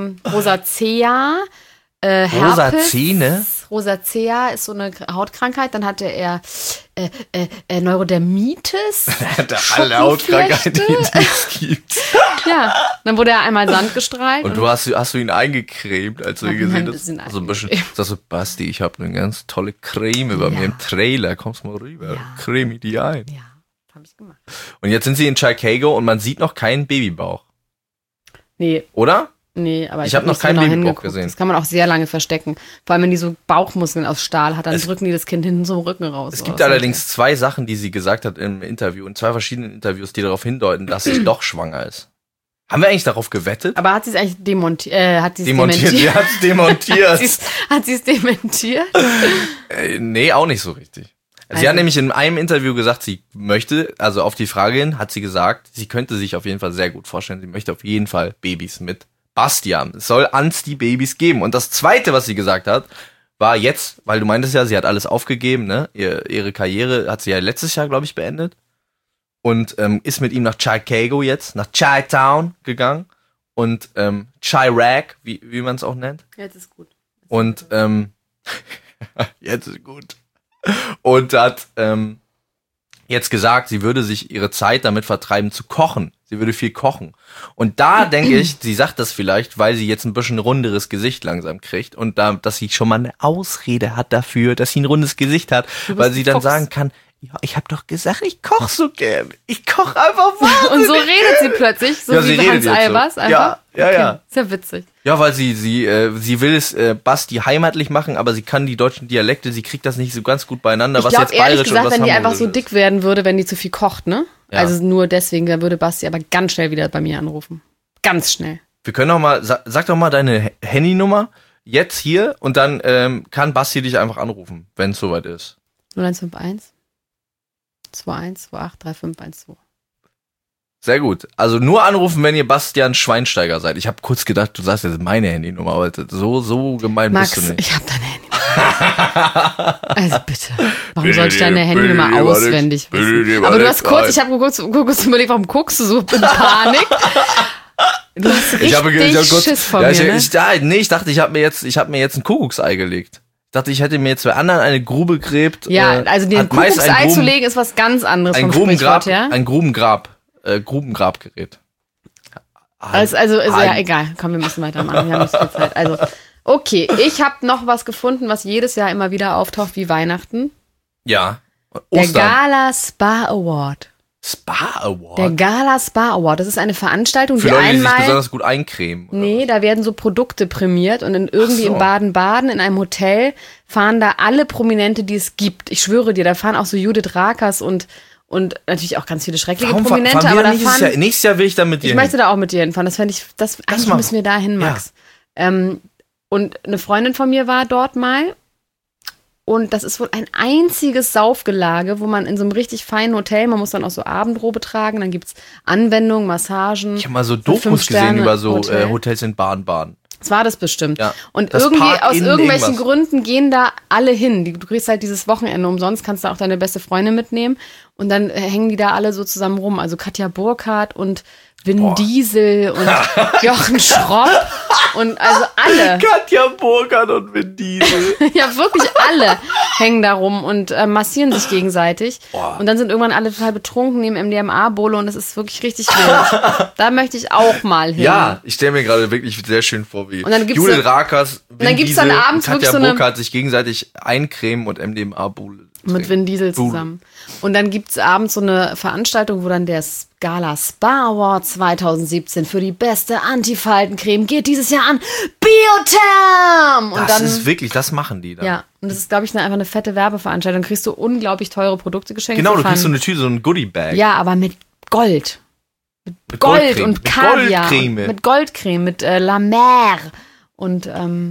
Rosacea. Herpes, Rosacea ist so eine Hautkrankheit. Dann hatte er Neurodermitis. Er hatte alle Hautkrankheiten, die es gibt. Ja, dann wurde er einmal Sand gestrahlt. Und hast du ihn eingecremt, als du ihn gesehen hast? So ein bisschen. Sagst du, Basti, ich habe eine ganz tolle Creme über mir im Trailer. Kommst mal rüber. Ja. Creme die ein. Ja, habe ich gemacht. Und jetzt sind sie in Chicago und man sieht noch keinen Babybauch. Nee. Oder? Nee, aber ich habe noch keinen Babybauch gesehen. Das kann man auch sehr lange verstecken. Vor allem, wenn die so Bauchmuskeln aus Stahl hat, dann drücken die das Kind hinten zum Rücken raus. Es gibt allerdings zwei Sachen, die sie gesagt hat im Interview, in zwei verschiedenen Interviews, die darauf hindeuten, dass sie doch schwanger ist. Haben wir eigentlich darauf gewettet? Aber hat sie es eigentlich dementiert? Sie hat es demontiert. Hat sie es dementiert? Nee, auch nicht so richtig. Sie hat nämlich in einem Interview gesagt, sie möchte, also auf die Frage hin, hat sie gesagt, sie könnte sich auf jeden Fall sehr gut vorstellen, sie möchte auf jeden Fall Babys mit Bastian. Es soll Ansti-Babys geben. Und das Zweite, was sie gesagt hat, war jetzt, weil du meintest ja, sie hat alles aufgegeben, ne? Ihre Karriere hat sie ja letztes Jahr, glaube ich, beendet. Und ist mit ihm nach Chicago jetzt, nach Chi-Town gegangen. Und Chirac, wie man es auch nennt. Ja, das ist gut. Und jetzt ist gut. Und hat jetzt gesagt, sie würde sich ihre Zeit damit vertreiben zu kochen. Sie würde viel kochen. Und da denke ich, sie sagt das vielleicht, weil sie jetzt ein bisschen runderes Gesicht langsam kriegt und da, dass sie schon mal eine Ausrede hat dafür, dass sie ein rundes Gesicht hat, weil sie dann sagen kann, ja, ich habe doch gesagt, ich koche so gern. Ich koche einfach wahnsinnig. Und so redet sie plötzlich, so Ja, wie Hans Albers so. einfach. Ja. Okay. Ist ja witzig. Ja, weil sie will es Basti heimatlich machen, aber sie kann die deutschen Dialekte, sie kriegt das nicht so ganz gut beieinander, Ich was glaube jetzt ehrlich bayerisch gesagt, und was wenn die einfach so hamburgisch dick werden würde, wenn die zu viel kocht, ne? Ja. Also nur deswegen, dann würde Basti aber ganz schnell wieder bei mir anrufen. Ganz schnell. Wir können doch mal, sag doch mal deine Handynummer jetzt hier und dann kann Basti dich einfach anrufen, wenn es soweit ist. 0151 21 28 3512. Sehr gut. Also nur anrufen, wenn ihr Bastian Schweinsteiger seid. Ich habe kurz gedacht, du sagst jetzt meine Handynummer, aber so gemein Max, bist du nicht. ich habe deine Handynummer. Also bitte. Warum soll ich deine Handynummer auswendig wissen? Aber du hast kurz, ich habe kurz überlegt, warum guckst du so in Panik? Du hast richtig Schiss vor mir, ne? Ich dachte, ich habe mir jetzt ein Kuckucksei gelegt. Ich dachte, ich hätte mir jetzt bei anderen eine Grube gräbt. Ja, also den Kuckucksei zu legen ist was ganz anderes vom Sprichwort, ja? Ein Grubengrabgerät. Also ja, egal. Komm, wir müssen weitermachen. Wir haben nicht so viel Zeit. Also, okay, ich habe noch was gefunden, was jedes Jahr immer wieder auftaucht, wie Weihnachten. Ja. Der Gala Spa Award. Spa Award? Der Gala Spa Award. Das ist eine Veranstaltung, für die Leute, einmal... die sich besonders gut eincremen. Nee, da werden so Produkte prämiert und in so. in Baden-Baden in einem Hotel fahren da alle Prominente, die es gibt. Ich schwöre dir, da fahren auch so Judith Rakers und natürlich auch ganz viele schreckliche Prominente, aber da fahren... Nächstes Jahr will ich da mit dir Ich möchte da auch mit dir hinfahren. Das fände ich... Eigentlich müssen wir da hin, Max. Ja. Und eine Freundin von mir war dort mal. Und das ist wohl ein einziges Saufgelage, wo man in so einem richtig feinen Hotel, man muss dann auch so Abendrobe tragen, dann gibt's Anwendungen, Massagen. Ich habe mal so Dokus gesehen über so Hotels in Baden-Baden. Das war das bestimmt. Ja, und irgendwie aus irgendwelchen Gründen gehen da alle hin. Du kriegst halt dieses Wochenende umsonst, kannst da auch deine beste Freundin mitnehmen. Und dann hängen die da alle so zusammen rum. Also Katja Burkhardt und Vin Diesel und Jochen Schropp und also alle. Katja Burkhardt und Vin Diesel. Ja, wirklich alle hängen da rum und massieren sich gegenseitig. Boah. Und dann sind irgendwann alle total betrunken, nehmen MDMA-Bowle und es ist wirklich richtig wild. Da möchte ich auch mal hin. Ja, ich stelle mir gerade wirklich sehr schön vor, wie Judith Rakers, Vin Diesel und Katja Burkhardt sich gegenseitig eincremen und MDMA-Bowle mit Vin Diesel zusammen. Und dann gibt's abends so eine Veranstaltung, wo dann der Gala Spa Award 2017 für die beste Antifaltencreme geht dieses Jahr an Biotherm. Und das dann, ist wirklich, das machen die dann. Ja, und das ist, glaube ich, einfach eine fette Werbeveranstaltung. Dann kriegst du unglaublich teure Produkte geschenkt. Genau, du kriegst so eine Tüte, so ein Goodie-Bag. Ja, aber mit Gold. Mit Gold und Kaviar. Mit Goldcreme, mit La Mer und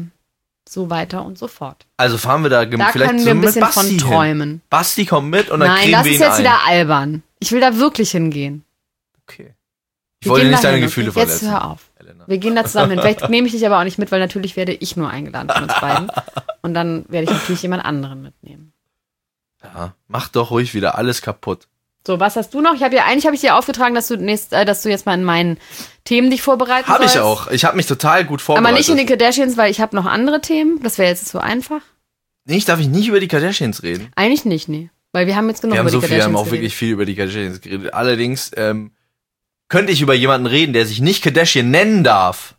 so weiter und so fort. Also fahren wir da vielleicht können wir ein bisschen mit Basti von träumen. Hin. Basti kommt mit und dann Nein, kriegen wir ihn ein. Nein, das ist jetzt wieder albern. Ich will da wirklich hingehen. Okay. Ich wollte nicht deine Gefühle verletzen. Jetzt hör auf. Elena. Wir gehen da zusammen hin. Vielleicht nehme ich dich aber auch nicht mit, weil natürlich werde ich nur eingeladen von uns beiden. Und dann werde ich natürlich jemand anderen mitnehmen. Ja, mach doch ruhig wieder alles kaputt. So, was hast du noch? Eigentlich habe ich dir aufgetragen, dass du jetzt mal in meinen Themen dich vorbereiten sollst. Habe ich auch. Ich habe mich total gut vorbereitet. Aber nicht in den Kardashians, weil ich habe noch andere Themen. Das wäre jetzt so einfach. Nee, darf ich nicht über die Kardashians reden? Eigentlich nicht, nee. Weil wir haben jetzt genug über die Kardashians geredet. Wir haben auch wirklich viel über die Kardashians geredet. Allerdings könnte ich über jemanden reden, der sich nicht Kardashian nennen darf.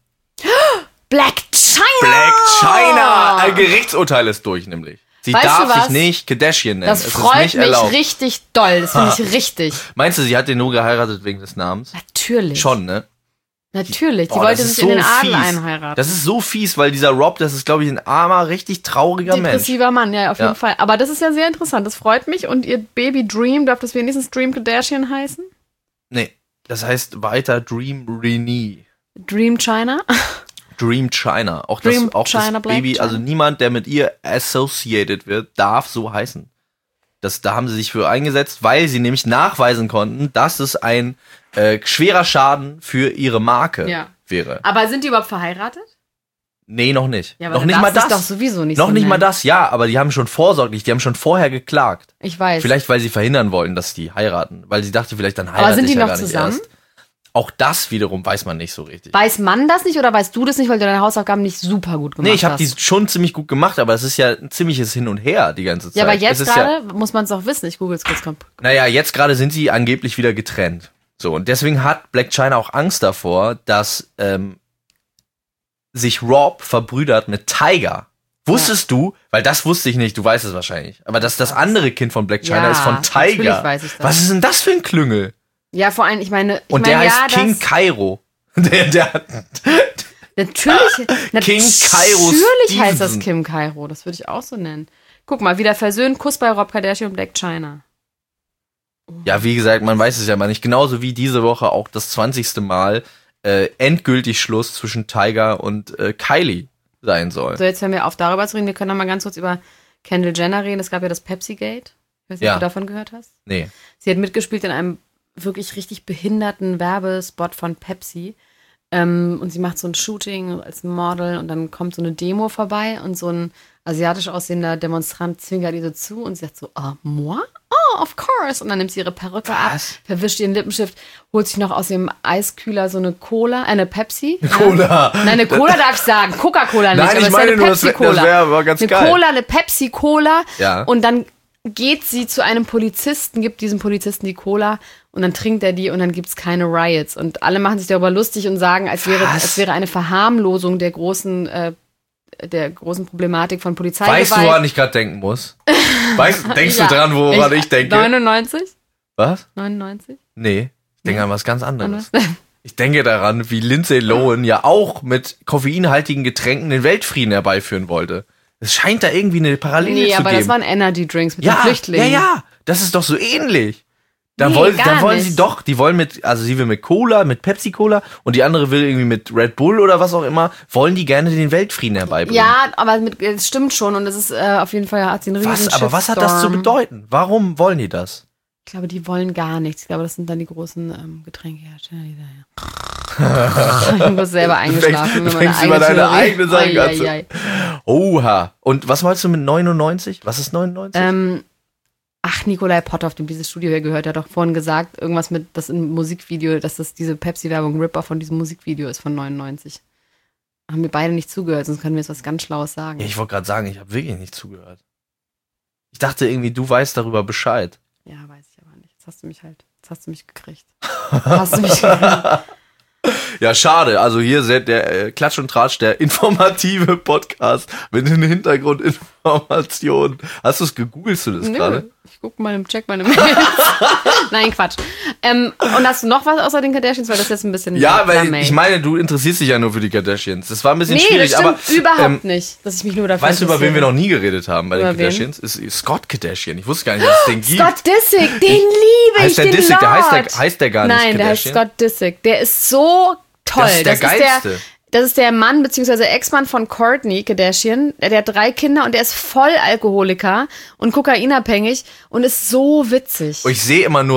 Black China! Black China! Ein Gerichtsurteil ist durch, nämlich. Sie darf sich nicht Kardashian nennen. Das freut mich richtig doll. Das finde ich richtig. Meinst du, sie hat den nur geheiratet wegen des Namens? Natürlich. Schon, ne? Natürlich. Die wollte sich in den Adel einheiraten. Das ist so fies, weil dieser Rob, das ist, glaube ich, ein armer, richtig trauriger Mensch. Depressiver Mann, ja, auf jeden Fall. Aber das ist ja sehr interessant. Das freut mich. Und ihr Baby Dream, darf das wenigstens Dream Kardashian heißen? Nee, das heißt weiter Dream Renee. Dream China? Dream China. Auch Dream das China, Baby, China. also niemand, der mit ihr associated wird, darf so heißen. Da haben sie sich für eingesetzt, weil sie nämlich nachweisen konnten, dass es ein schwerer Schaden für ihre Marke wäre. Aber sind die überhaupt verheiratet? Nee, noch nicht. Ja, aber noch nicht mal das. Doch sowieso nicht noch so nicht nennen. mal das, ja, aber die haben schon vorher geklagt. Ich weiß. Vielleicht, weil sie verhindern wollten, dass die heiraten. Weil sie dachte, vielleicht dann heiraten aber sind die ja noch gar nicht zusammen? erst. auch das wiederum weiß man nicht so richtig. Weiß man das nicht oder weißt du das nicht, weil du deine Hausaufgaben nicht super gut gemacht hast? Nee, ich habe die schon ziemlich gut gemacht, aber es ist ja ein ziemliches Hin und Her die ganze Zeit. Ja, aber jetzt gerade muss man es auch wissen. Ich google es kurz. Naja, jetzt gerade sind sie angeblich wieder getrennt. So, und deswegen hat Blac Chyna auch Angst davor, dass sich Rob verbrüdert mit Tyga. Wusstest du, weil das wusste ich nicht, du weißt es wahrscheinlich, aber dass das andere Kind von Blac Chyna ist von Tyga. Natürlich weiß ich das. Was ist denn das für ein Klüngel? Ja, vor allem, Und der heißt King Cairo. Der hat Natürlich King Cairo Natürlich heißt das Stevenson. Kim Cairo, das würde ich auch so nennen. Guck mal, wieder versöhnt, Kuss bei Rob Kardashian und Blac Chyna. Ja, wie gesagt, man weiß es ja mal nicht. Genauso wie diese Woche auch das 20. Mal endgültig Schluss zwischen Tyga und Kylie sein soll. So, jetzt hören wir auf, darüber zu reden. Wir können noch mal ganz kurz über Kendall Jenner reden. Es gab ja das Pepsi-Gate. Ich weiß nicht, ob du davon gehört hast. Nee. Sie hat mitgespielt in einem wirklich richtig behinderten Werbespot von Pepsi. Und sie macht so ein Shooting als Model und dann kommt so eine Demo vorbei und so ein asiatisch aussehender Demonstrant zwinkert ihr so zu und sie sagt so, moi? Oh, of course. Und dann nimmt sie ihre Perücke ab, verwischt ihren Lippenstift, holt sich noch aus dem Eiskühler so eine Cola, eine Pepsi. Cola. Nein, eine Cola darf ich sagen, Coca-Cola nicht. Nein, aber ich meine nur, das Pepsi-Cola. wäre ganz eine geil. Cola, eine Pepsi-Cola. Ja. Und dann geht sie zu einem Polizisten, gibt diesem Polizisten die Cola und dann trinkt er die und dann gibt's keine Riots. Und alle machen sich darüber lustig und sagen, als wäre eine Verharmlosung der großen Problematik von Polizeigewalt. Weißt du, woran ich gerade denken muss? Denkst du dran, woran ich denke? 99? Was? 99? Nee, ich denke an was ganz anderes. Was? Ich denke daran, wie Lindsay Lohan ja auch mit koffeinhaltigen Getränken den Weltfrieden herbeiführen wollte. Es scheint da irgendwie eine Parallele zu geben. Nee, aber das waren Energy Drinks mit den Flüchtlingen. Ja, das ist doch so ähnlich. Da Nee, wollen gar sie nicht. doch, sie will mit Cola, mit Pepsi-Cola und die andere will irgendwie mit Red Bull oder was auch immer, wollen die gerne den Weltfrieden herbeibringen. Ja, aber es stimmt schon und es ist auf jeden Fall hat sie einen riesen Aber was hat das zu bedeuten? Warum wollen die das? Ich glaube, die wollen gar nichts. Ich glaube, das sind dann die großen Getränkehersteller, die da. Ich muss selber eingeschlafen. Du fängst über deine eigene Sachen an. Ai. Oha. Und was meinst du mit 99? Was ist 99? Nikolai Potthoff, dem dieses Studio hier gehört, der hat doch vorhin gesagt, irgendwas mit das im Musikvideo, dass das diese Pepsi-Werbung Ripper von diesem Musikvideo ist von 99. Haben wir beide nicht zugehört, sonst können wir jetzt was ganz Schlaues sagen. Ja, ich wollte gerade sagen, ich habe wirklich nicht zugehört. Ich dachte irgendwie, du weißt darüber Bescheid. Ja, weiß ich aber nicht. Jetzt hast du mich gekriegt. Hast du mich gekriegt. Ja, schade. Also hier seht der Klatsch und Tratsch, der informative Podcast mit den Hintergrundinformationen. Hast du es gegoogelst du das gerade? Ich guck mal check meine Mails. Nein, Quatsch. Und hast du noch was außer den Kardashians? Weil das jetzt ein bisschen... Ja, weil ich meine, du interessierst dich ja nur für die Kardashians. Das war ein bisschen schwierig, das stimmt aber überhaupt nicht, dass ich mich nur dafür weißt du, über wen wir noch nie geredet haben bei den Über wen? Kardashians? Ist Scott Kardashian. Ich wusste gar nicht, dass es den gibt. Scott Disick, den liebe ich, Heißt der den Disick? Lord. Heißt der gar nicht Nein, der heißt Kardashian? Scott Disick. Der ist so toll. Das ist der Geilste. Das ist der Mann bzw. Ex-Mann von Kourtney Kardashian. Der hat 3 Kinder und der ist voll Alkoholiker und kokainabhängig und ist so witzig. Ich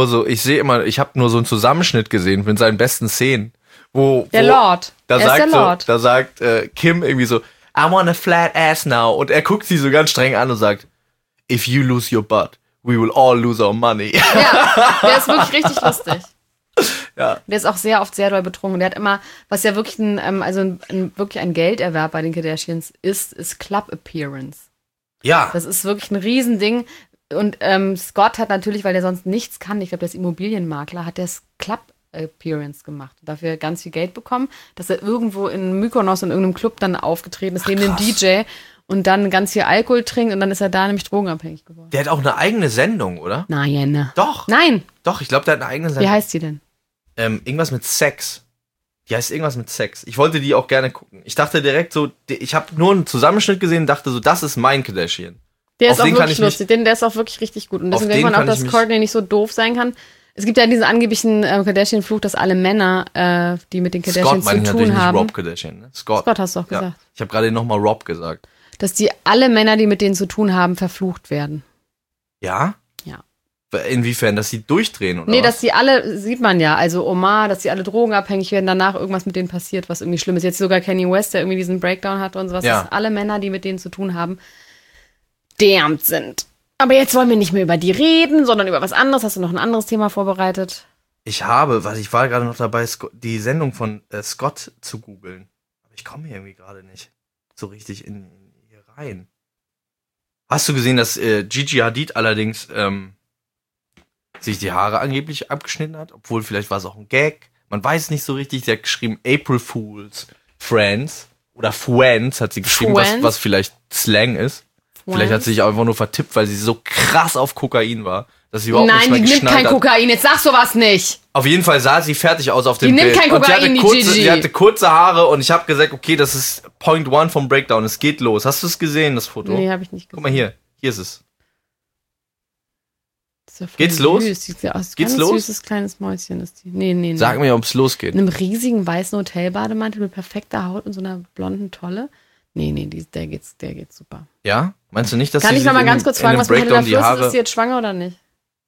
habe nur so einen Zusammenschnitt gesehen mit seinen besten Szenen. Der Lord. Da Er ist der Lord. Da sagt Kim irgendwie so, I want a flat ass now. Und er guckt sie so ganz streng an und sagt, if you lose your butt, we will all lose our money. Ja, der ist wirklich richtig lustig. Ja. Der ist auch sehr oft sehr doll betrunken. Der hat immer, was ja wirklich wirklich ein Gelderwerb bei den Kardashians ist Club Appearance. Ja. Das ist wirklich ein Riesending. Und Scott hat natürlich, weil der sonst nichts kann, ich glaube, der ist Immobilienmakler, hat der Club Appearance gemacht. Dafür ganz viel Geld bekommen, dass er irgendwo in Mykonos in irgendeinem Club dann aufgetreten ist, neben dem DJ und dann ganz viel Alkohol trinkt und dann ist er da nämlich drogenabhängig geworden. Der hat auch eine eigene Sendung, oder? Nein. Doch. Nein. Doch, ich glaube, der hat eine eigene Sendung. Wie heißt die denn? Irgendwas mit Sex. Die heißt irgendwas mit Sex. Ich wollte die auch gerne gucken. Ich dachte direkt so, ich habe nur einen Zusammenschnitt gesehen und dachte so, das ist mein Kardashian. Der ist auch wirklich lustig, der ist auch wirklich richtig gut. Und deswegen denkt man auch, dass Kourtney nicht so doof sein kann. Es gibt ja diesen angeblichen Kardashian-Fluch, dass alle Männer, die mit den Kardashians zu tun haben. Rob Kardashian, ne? Scott hast du auch gesagt. Ja. Ich habe gerade nochmal Rob gesagt. Dass die alle Männer, die mit denen zu tun haben, verflucht werden. Ja? Ja. Inwiefern, dass sie durchdrehen, oder? Nee, was? dass die alle, sieht man ja, also Omar, dass die alle drogenabhängig werden, danach irgendwas mit denen passiert, was irgendwie schlimm ist. Jetzt sogar Kanye West, der irgendwie diesen Breakdown hatte und sowas, dass alle Männer, die mit denen zu tun haben, damned sind. Aber jetzt wollen wir nicht mehr über die reden, sondern über was anderes. Hast du noch ein anderes Thema vorbereitet? Ich war gerade noch dabei, die Sendung von Scott zu googeln. Aber ich komme hier irgendwie gerade nicht so richtig in hier rein. Hast du gesehen, dass Gigi Hadid allerdings sich die Haare angeblich abgeschnitten hat? Obwohl, vielleicht war es auch ein Gag. Man weiß nicht so richtig. Sie hat geschrieben April Fools Friends. Oder Friends hat sie geschrieben, was vielleicht Slang ist. Vielleicht hat sie sich einfach nur vertippt, weil sie so krass auf Kokain war, dass sie überhaupt nicht mehr geschnallt hat. Nein, die nimmt kein Kokain, jetzt sag sowas nicht. Auf jeden Fall sah sie fertig aus auf dem Bild. Die nimmt kein Kokain, Gigi. Sie hatte kurze Haare und ich habe gesagt, okay, das ist Point 1 vom Breakdown, es geht los. Hast du es gesehen, das Foto? Nee, habe ich nicht gesehen. Guck mal hier ist es. Das ist ja Geht's los? Sieht ja aus. Geht's ganz los? Süßes kleines Mäuschen ist die. Nee. Sag mir, ob es losgeht. In einem riesigen weißen Hotelbademantel mit perfekter Haut und so einer blonden Tolle. Nee, der geht's super. Ja? Meinst du nicht, dass Kann ich noch mal ganz kurz fragen, was mit Helena Fürst ist? Ist sie jetzt schwanger oder nicht?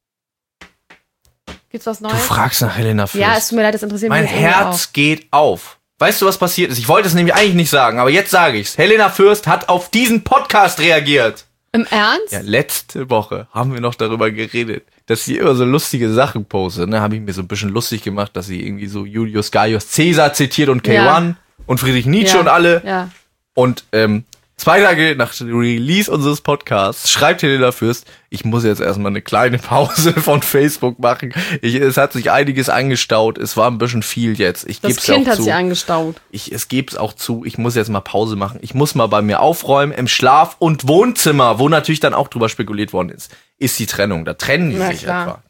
Gibt's was Neues? Du fragst nach Helena Fürst. Ja, es tut mir leid, das interessiert mich Mein Herz geht auf. Weißt du, was passiert ist? Ich wollte es nämlich eigentlich nicht sagen, aber jetzt sage ich's. Helena Fürst hat auf diesen Podcast reagiert. Im Ernst? Ja, letzte Woche haben wir noch darüber geredet, dass sie immer so lustige Sachen postet. Ne, habe ich mir so ein bisschen lustig gemacht, dass sie irgendwie so Julius Gaius Caesar zitiert und K1 und Friedrich Nietzsche und alle. Ja. Und 2 Tage nach dem Release unseres Podcasts schreibt Helena Fürst, ich muss jetzt erstmal eine kleine Pause von Facebook machen. Es hat sich einiges angestaut. Es war ein bisschen viel jetzt. Das Kind hat sie angestaut. Es gebe es auch zu. Ich muss jetzt mal Pause machen. Ich muss mal bei mir aufräumen im Schlaf- und Wohnzimmer, wo natürlich dann auch drüber spekuliert worden ist die Trennung. Da trennen die sich etwa.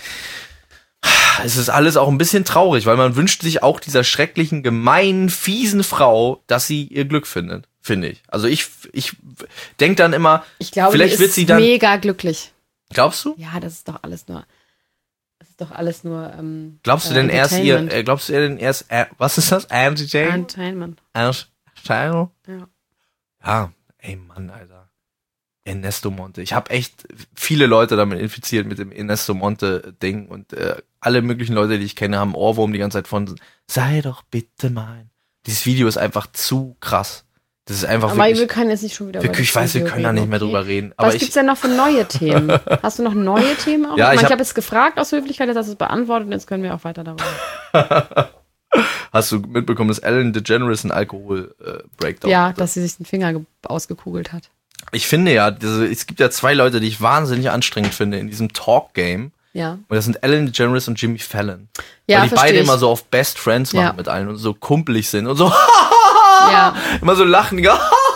Es ist alles auch ein bisschen traurig, weil man wünscht sich auch dieser schrecklichen, gemeinen, fiesen Frau, dass sie ihr Glück findet, finde ich. Also ich denke dann immer, ich glaube, vielleicht wird sie dann mega glücklich. Glaubst du? Ja, das ist doch alles nur. Glaubst du denn erst was ist das? Entertainment. Ja. Ja, ey Mann, Alter. Ernesto Monte. Ich habe echt viele Leute damit infiziert mit dem Ernesto Monte-Ding und alle möglichen Leute, die ich kenne, haben Ohrwurm die ganze Zeit von sei doch bitte mein. Dieses Video ist einfach zu krass. Das ist einfach aber wir können jetzt nicht schon wieder ich weiß, wir können da nicht mehr drüber reden. Aber was gibt's denn noch für neue Themen? Hast du noch neue Themen auch? Ja, ich habe jetzt gefragt aus Höflichkeit, jetzt hast du es beantwortet und jetzt können wir auch weiter darüber. Hast du mitbekommen, dass Ellen DeGeneres einen Alkohol-Breakdown hatte? Dass sie sich den Finger ausgekugelt hat. Ich finde ja, es gibt ja 2 Leute, die ich wahnsinnig anstrengend finde in diesem Talk-Game. Ja. Und das sind Ellen DeGeneres und Jimmy Fallon. Ja, weil die beide immer so auf Best Friends machen mit allen und so kumpelig sind und so immer so lachen.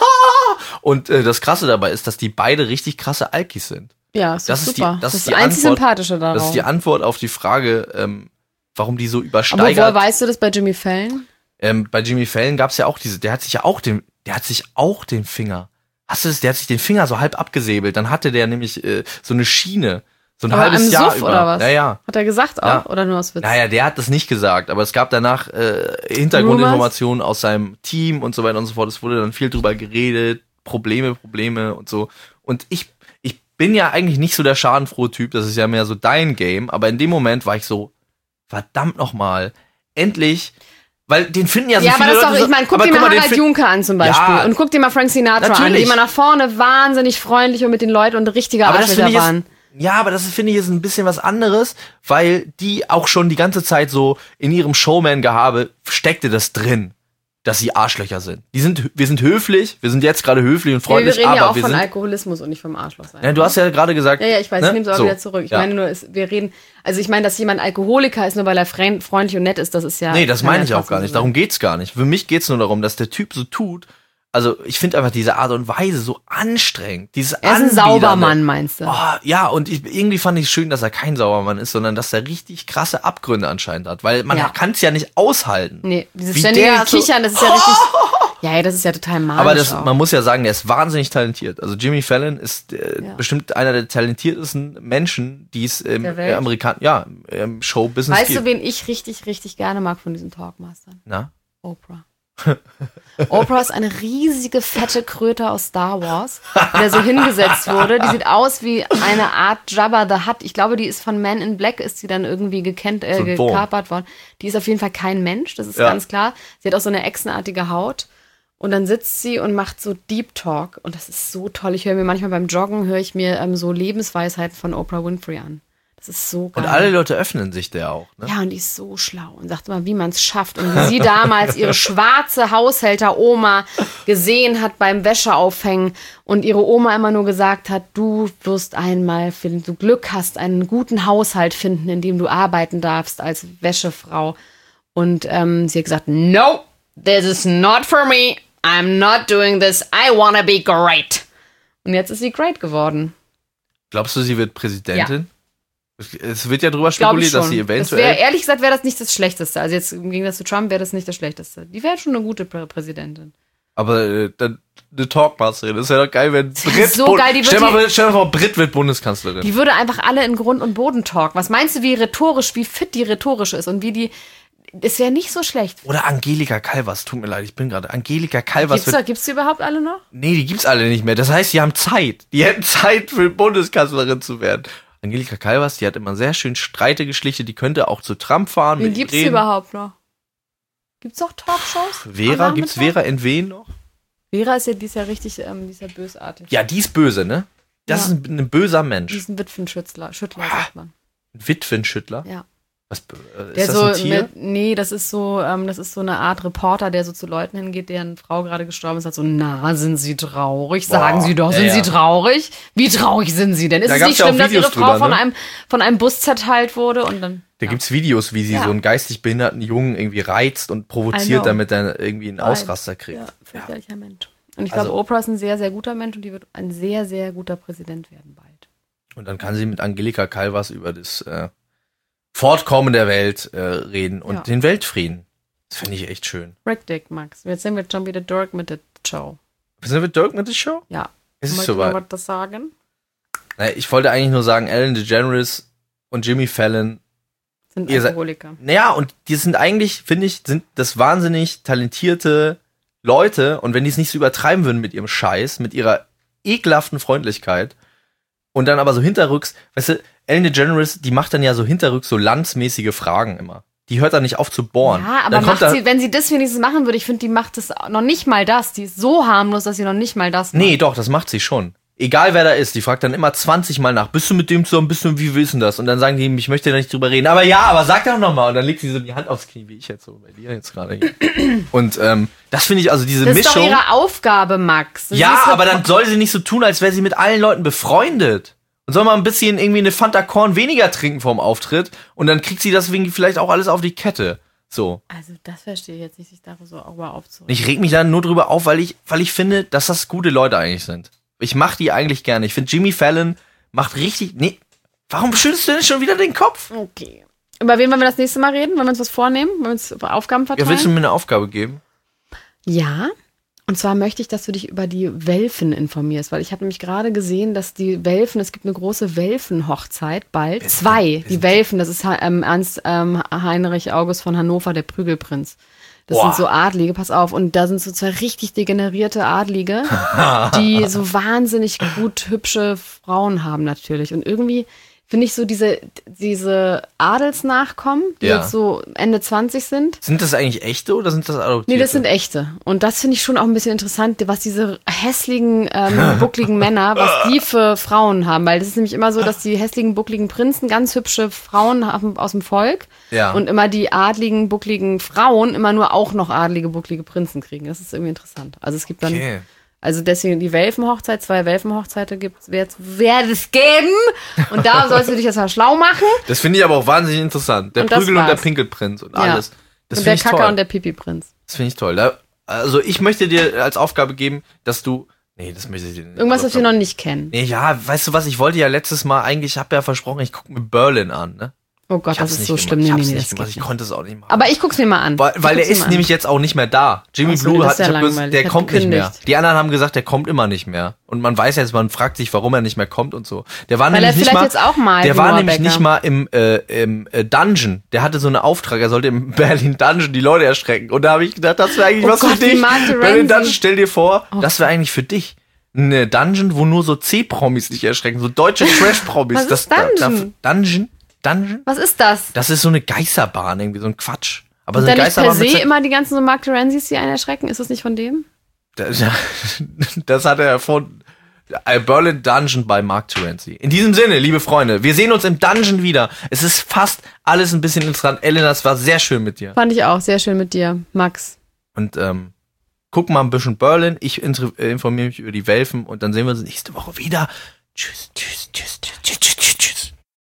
Und das Krasse dabei ist, dass die beide richtig krasse Alkis sind. Ja, das ist super. Das ist die einzig Sympathische darauf. Das ist die Antwort auf die Frage, warum die so übersteigert. Aber woher weißt du das bei Jimmy Fallon? Bei Jimmy Fallon gab's ja auch der hat sich auch den Finger. Hast du das? Der hat sich den Finger so halb abgesäbelt. Dann hatte der nämlich so eine Schiene. So ein halbes Jahr Suff über. Oder was? Ja. Hat er gesagt auch? Oder nur aus Witz? Naja, der hat das nicht gesagt, aber es gab danach Hintergrundinformationen aus seinem Team und so weiter und so fort. Es wurde dann viel drüber geredet, Probleme und so. Und ich bin ja eigentlich nicht so der schadenfrohe Typ, das ist ja mehr so dein Game, aber in dem Moment war ich so, verdammt nochmal, endlich, weil den finden ja so viele Leute. Ja, aber das ist doch, ich meine, guck dir mal Harald Junke an zum Beispiel und guck dir mal Frank Sinatra an, die immer nach vorne wahnsinnig freundlich und mit den Leuten und richtige Arschlöcher waren. Ja, aber das finde ich ist ein bisschen was anderes, weil die auch schon die ganze Zeit so in ihrem Showman-Gehabe steckte das drin, dass sie Arschlöcher sind. Wir sind höflich, wir sind jetzt gerade höflich und freundlich, wir reden aber ja auch wir von sind Alkoholismus und nicht vom Arschloch sein. Ja, du hast ja gerade gesagt. Ja, ich weiß, ich nehme es aber wieder zurück. Ich meine nur, ich meine, dass jemand Alkoholiker ist, nur weil er freundlich und nett ist, das ist ja. Nee, das meine ich auch gar nicht. Darum geht's gar nicht. Für mich geht's nur darum, dass der Typ so tut. Also, ich finde einfach diese Art und Weise so anstrengend. Er ist ein Saubermann, meinst du? Oh, ja, und irgendwie fand ich es schön, dass er kein Saubermann ist, sondern dass er richtig krasse Abgründe anscheinend hat. Weil man kann es ja nicht aushalten. Nee, dieses ständige Kichern, das ist ja richtig. Ja, das ist ja total magisch. Aber man muss ja sagen, der ist wahnsinnig talentiert. Also Jimmy Fallon ist bestimmt einer der talentiertesten Menschen, die es im Showbusiness gibt. Weißt du, wen ich richtig, richtig gerne mag von diesen Talkmastern? Na? Oprah. Oprah ist eine riesige, fette Kröte aus Star Wars, die da so hingesetzt wurde. Die sieht aus wie eine Art Jabba the Hutt. Ich glaube, die ist von Man in Black, ist sie dann irgendwie gekapert worden. Die ist auf jeden Fall kein Mensch, das ist ganz klar. Sie hat auch so eine echsenartige Haut. Und dann sitzt sie und macht so Deep Talk. Und das ist so toll. Ich höre mir manchmal beim Joggen, so Lebensweisheiten von Oprah Winfrey an. Das ist so geil. Und alle Leute öffnen sich der auch, ne? Ja, und die ist so schlau und sagt immer, wie man es schafft. Und wie sie damals ihre schwarze Haushälter-Oma gesehen hat beim Wäscheaufhängen und ihre Oma immer nur gesagt hat, du wirst einmal, wenn du Glück hast, einen guten Haushalt finden, in dem du arbeiten darfst als Wäschefrau. Und sie hat gesagt, no, this is not for me. I'm not doing this. I wanna be great. Und jetzt ist sie great geworden. Glaubst du, sie wird Präsidentin? Ja. Es wird ja drüber Glaub spekuliert, dass sie eventuell... Ehrlich gesagt wäre das nicht das Schlechteste. Also jetzt im Gegensatz zu Trump wäre das nicht das Schlechteste. Die wäre schon eine gute Präsidentin. Aber dann eine Talkmasterin, das wäre doch geil, wenn Brit... So geil, die wird stell dir vor, Brit wird Bundeskanzlerin. Die würde einfach alle in Grund und Boden talken. Was meinst du, wie fit die rhetorisch ist und wie die... Das wäre nicht so schlecht. Oder Angelika Calvas, tut mir leid, ich bin gerade... Angelika Calvas... Gibt's die überhaupt alle noch? Nee, die gibt's alle nicht mehr. Das heißt, die haben Zeit. Die hätten Zeit, für Bundeskanzlerin zu werden. Angelika Calvas, die hat immer sehr schön Streite geschlichtet, die könnte auch zu Trump fahren. Wen gibt's die überhaupt noch? Gibt's auch Talkshows? Gibt's Vera in wen noch? Vera ist ja, die ist ja richtig, die ist ja bösartig. Ja, die ist böse, ne? Das ist ein böser Mensch. Die ist ein Witwenschüttler, sagt man. Ein Witwenschüttler? Ja. Was, ist das ein Tier? Nee, das ist so eine Art Reporter, der so zu Leuten hingeht, deren Frau gerade gestorben ist, sagt so, na, sind Sie traurig? Sagen Sie doch, sind Sie traurig? Wie traurig sind Sie denn? Ist es nicht schlimm, dass Ihre Frau von einem Bus zerteilt wurde? Und dann, da gibt's Videos, wie sie so einen geistig behinderten Jungen irgendwie reizt und provoziert, damit er irgendwie einen Ausraster kriegt. Ja, fürchterlicher Mensch. Und ich glaube, Oprah ist ein sehr, sehr guter Mensch und die wird ein sehr, sehr guter Präsident werden bald. Und dann kann sie mit Angelika Calvas über das Fortkommen der Welt reden und den Weltfrieden. Das finde ich echt schön. Rick Dick, Max. Jetzt sind wir schon wieder Dirk mit der Show. Sind wir Dirk mit der Show? Ja. Ist es soweit? Wollt ihr was sagen? Naja, ich wollte eigentlich nur sagen, Ellen DeGeneres und Jimmy Fallon sind Alkoholiker. Naja, und die sind eigentlich, finde ich, sind das wahnsinnig talentierte Leute. Und wenn die es nicht so übertreiben würden mit ihrem Scheiß, mit ihrer ekelhaften Freundlichkeit und dann aber so hinterrücks, weißt du, Ellen DeGeneres, die macht dann ja so hinterrücks so landsmäßige Fragen immer. Die hört dann nicht auf zu bohren. Ja, aber wenn sie das wenigstens machen würde, ich finde, die macht das noch nicht mal das. Die ist so harmlos, dass sie noch nicht mal das macht. Nee, doch, das macht sie schon. Egal wer da ist, die fragt dann immer 20 Mal nach. Bist du mit dem zusammen? Wie wissen das? Und dann sagen die ihm, ich möchte da nicht drüber reden. Aber sag doch noch mal. Und dann legt sie so die Hand aufs Knie, wie ich jetzt so bei dir jetzt gerade hier. Und das finde ich, also diese Mischung. Das ist doch ihre Aufgabe, Max. Ja, aber dann soll sie nicht so tun, als wäre sie mit allen Leuten befreundet. Und soll mal ein bisschen irgendwie eine Fanta Korn weniger trinken vorm Auftritt. Und dann kriegt sie deswegen vielleicht auch alles auf die Kette. So. Also das verstehe ich jetzt nicht, sich da so aufzuregen. Ich reg mich dann nur drüber auf, weil ich finde, dass das gute Leute eigentlich sind. Ich mach die eigentlich gerne. Ich finde, Jimmy Fallon macht richtig... Nee, warum schüttelst du denn schon wieder den Kopf? Okay. Über wen wollen wir das nächste Mal reden? Wollen wir uns was vornehmen? Wollen wir uns Aufgaben verteilen? Ja, willst du mir eine Aufgabe geben? Ja. Und zwar möchte ich, dass du dich über die Welfen informierst, weil ich habe nämlich gerade gesehen, dass die Welfen, es gibt eine große Welfenhochzeit bald. Die Welfen, das ist Ernst Heinrich August von Hannover, der Prügelprinz. Das sind so Adlige, pass auf. Und da sind so zwei richtig degenerierte Adlige, die so wahnsinnig gut hübsche Frauen haben natürlich. Und irgendwie finde ich so diese Adelsnachkommen, die jetzt so Ende 20 sind. Sind das eigentlich echte oder sind das adoptierte? Nee, das sind echte. Und das finde ich schon auch ein bisschen interessant, was diese hässlichen, buckligen Männer, was die für Frauen haben. Weil das ist nämlich immer so, dass die hässlichen, buckligen Prinzen ganz hübsche Frauen haben aus dem Volk. Ja. Und immer die adligen, buckligen Frauen immer nur auch noch adlige, bucklige Prinzen kriegen. Das ist irgendwie interessant. Also es gibt dann... Okay. Also deswegen die Welfenhochzeit, 2 Welfenhochzeiten wird es geben. Und da sollst du dich jetzt mal schlau machen. Das finde ich aber auch wahnsinnig interessant. Der Prügel- und der Pinkelprinz und alles. Das und der Kacker- und der Pipi-Prinz. Das finde ich toll. Also ich möchte dir als Aufgabe geben, dass du... Nee, das möchte ich dir nicht. Irgendwas, was wir noch nicht kennen. Nee, ja, weißt du was, ich wollte ja letztes Mal eigentlich, ich habe ja versprochen, ich gucke mir Berlin an, ne? Oh Gott, das ist so schlimm. Ich konnte es auch nicht machen. Aber ich guck's mir mal an. Weil der ist nämlich jetzt auch nicht mehr da. Jimmy Blue der kommt nicht mehr. Die anderen haben gesagt, der kommt immer nicht mehr. Und man weiß jetzt, man fragt sich, warum er nicht mehr kommt und so. Der war nämlich nicht mal. Jetzt auch mal der war nämlich nicht mal im Dungeon. Der hatte so einen Auftrag, er sollte im Berlin Dungeon die Leute erschrecken. Und da habe ich gedacht, das wäre eigentlich was für dich. Berlin Dungeon, stell dir vor, das wäre eigentlich für dich. Eine Dungeon, wo nur so C-Promis dich erschrecken, so deutsche Trash-Promis. Was ist Dungeon? Dungeon? Was ist das? Das ist so eine Geisterbahn, irgendwie so ein Quatsch. Aber und so eine dann Geisterbahn per se immer die ganzen so Mark Terenzis, die einen erschrecken. Ist das nicht von dem? Das hat er erfunden. Berlin Dungeon bei Mark Terenzi. In diesem Sinne, liebe Freunde, wir sehen uns im Dungeon wieder. Es ist fast alles ein bisschen interessant. Elena, es war sehr schön mit dir. Fand ich auch sehr schön mit dir, Max. Und guck mal ein bisschen Berlin. Ich informiere mich über die Welfen und dann sehen wir uns nächste Woche wieder. Tschüss, tschüss, tschüss, tschüss, tschüss, tschüss, tschüss.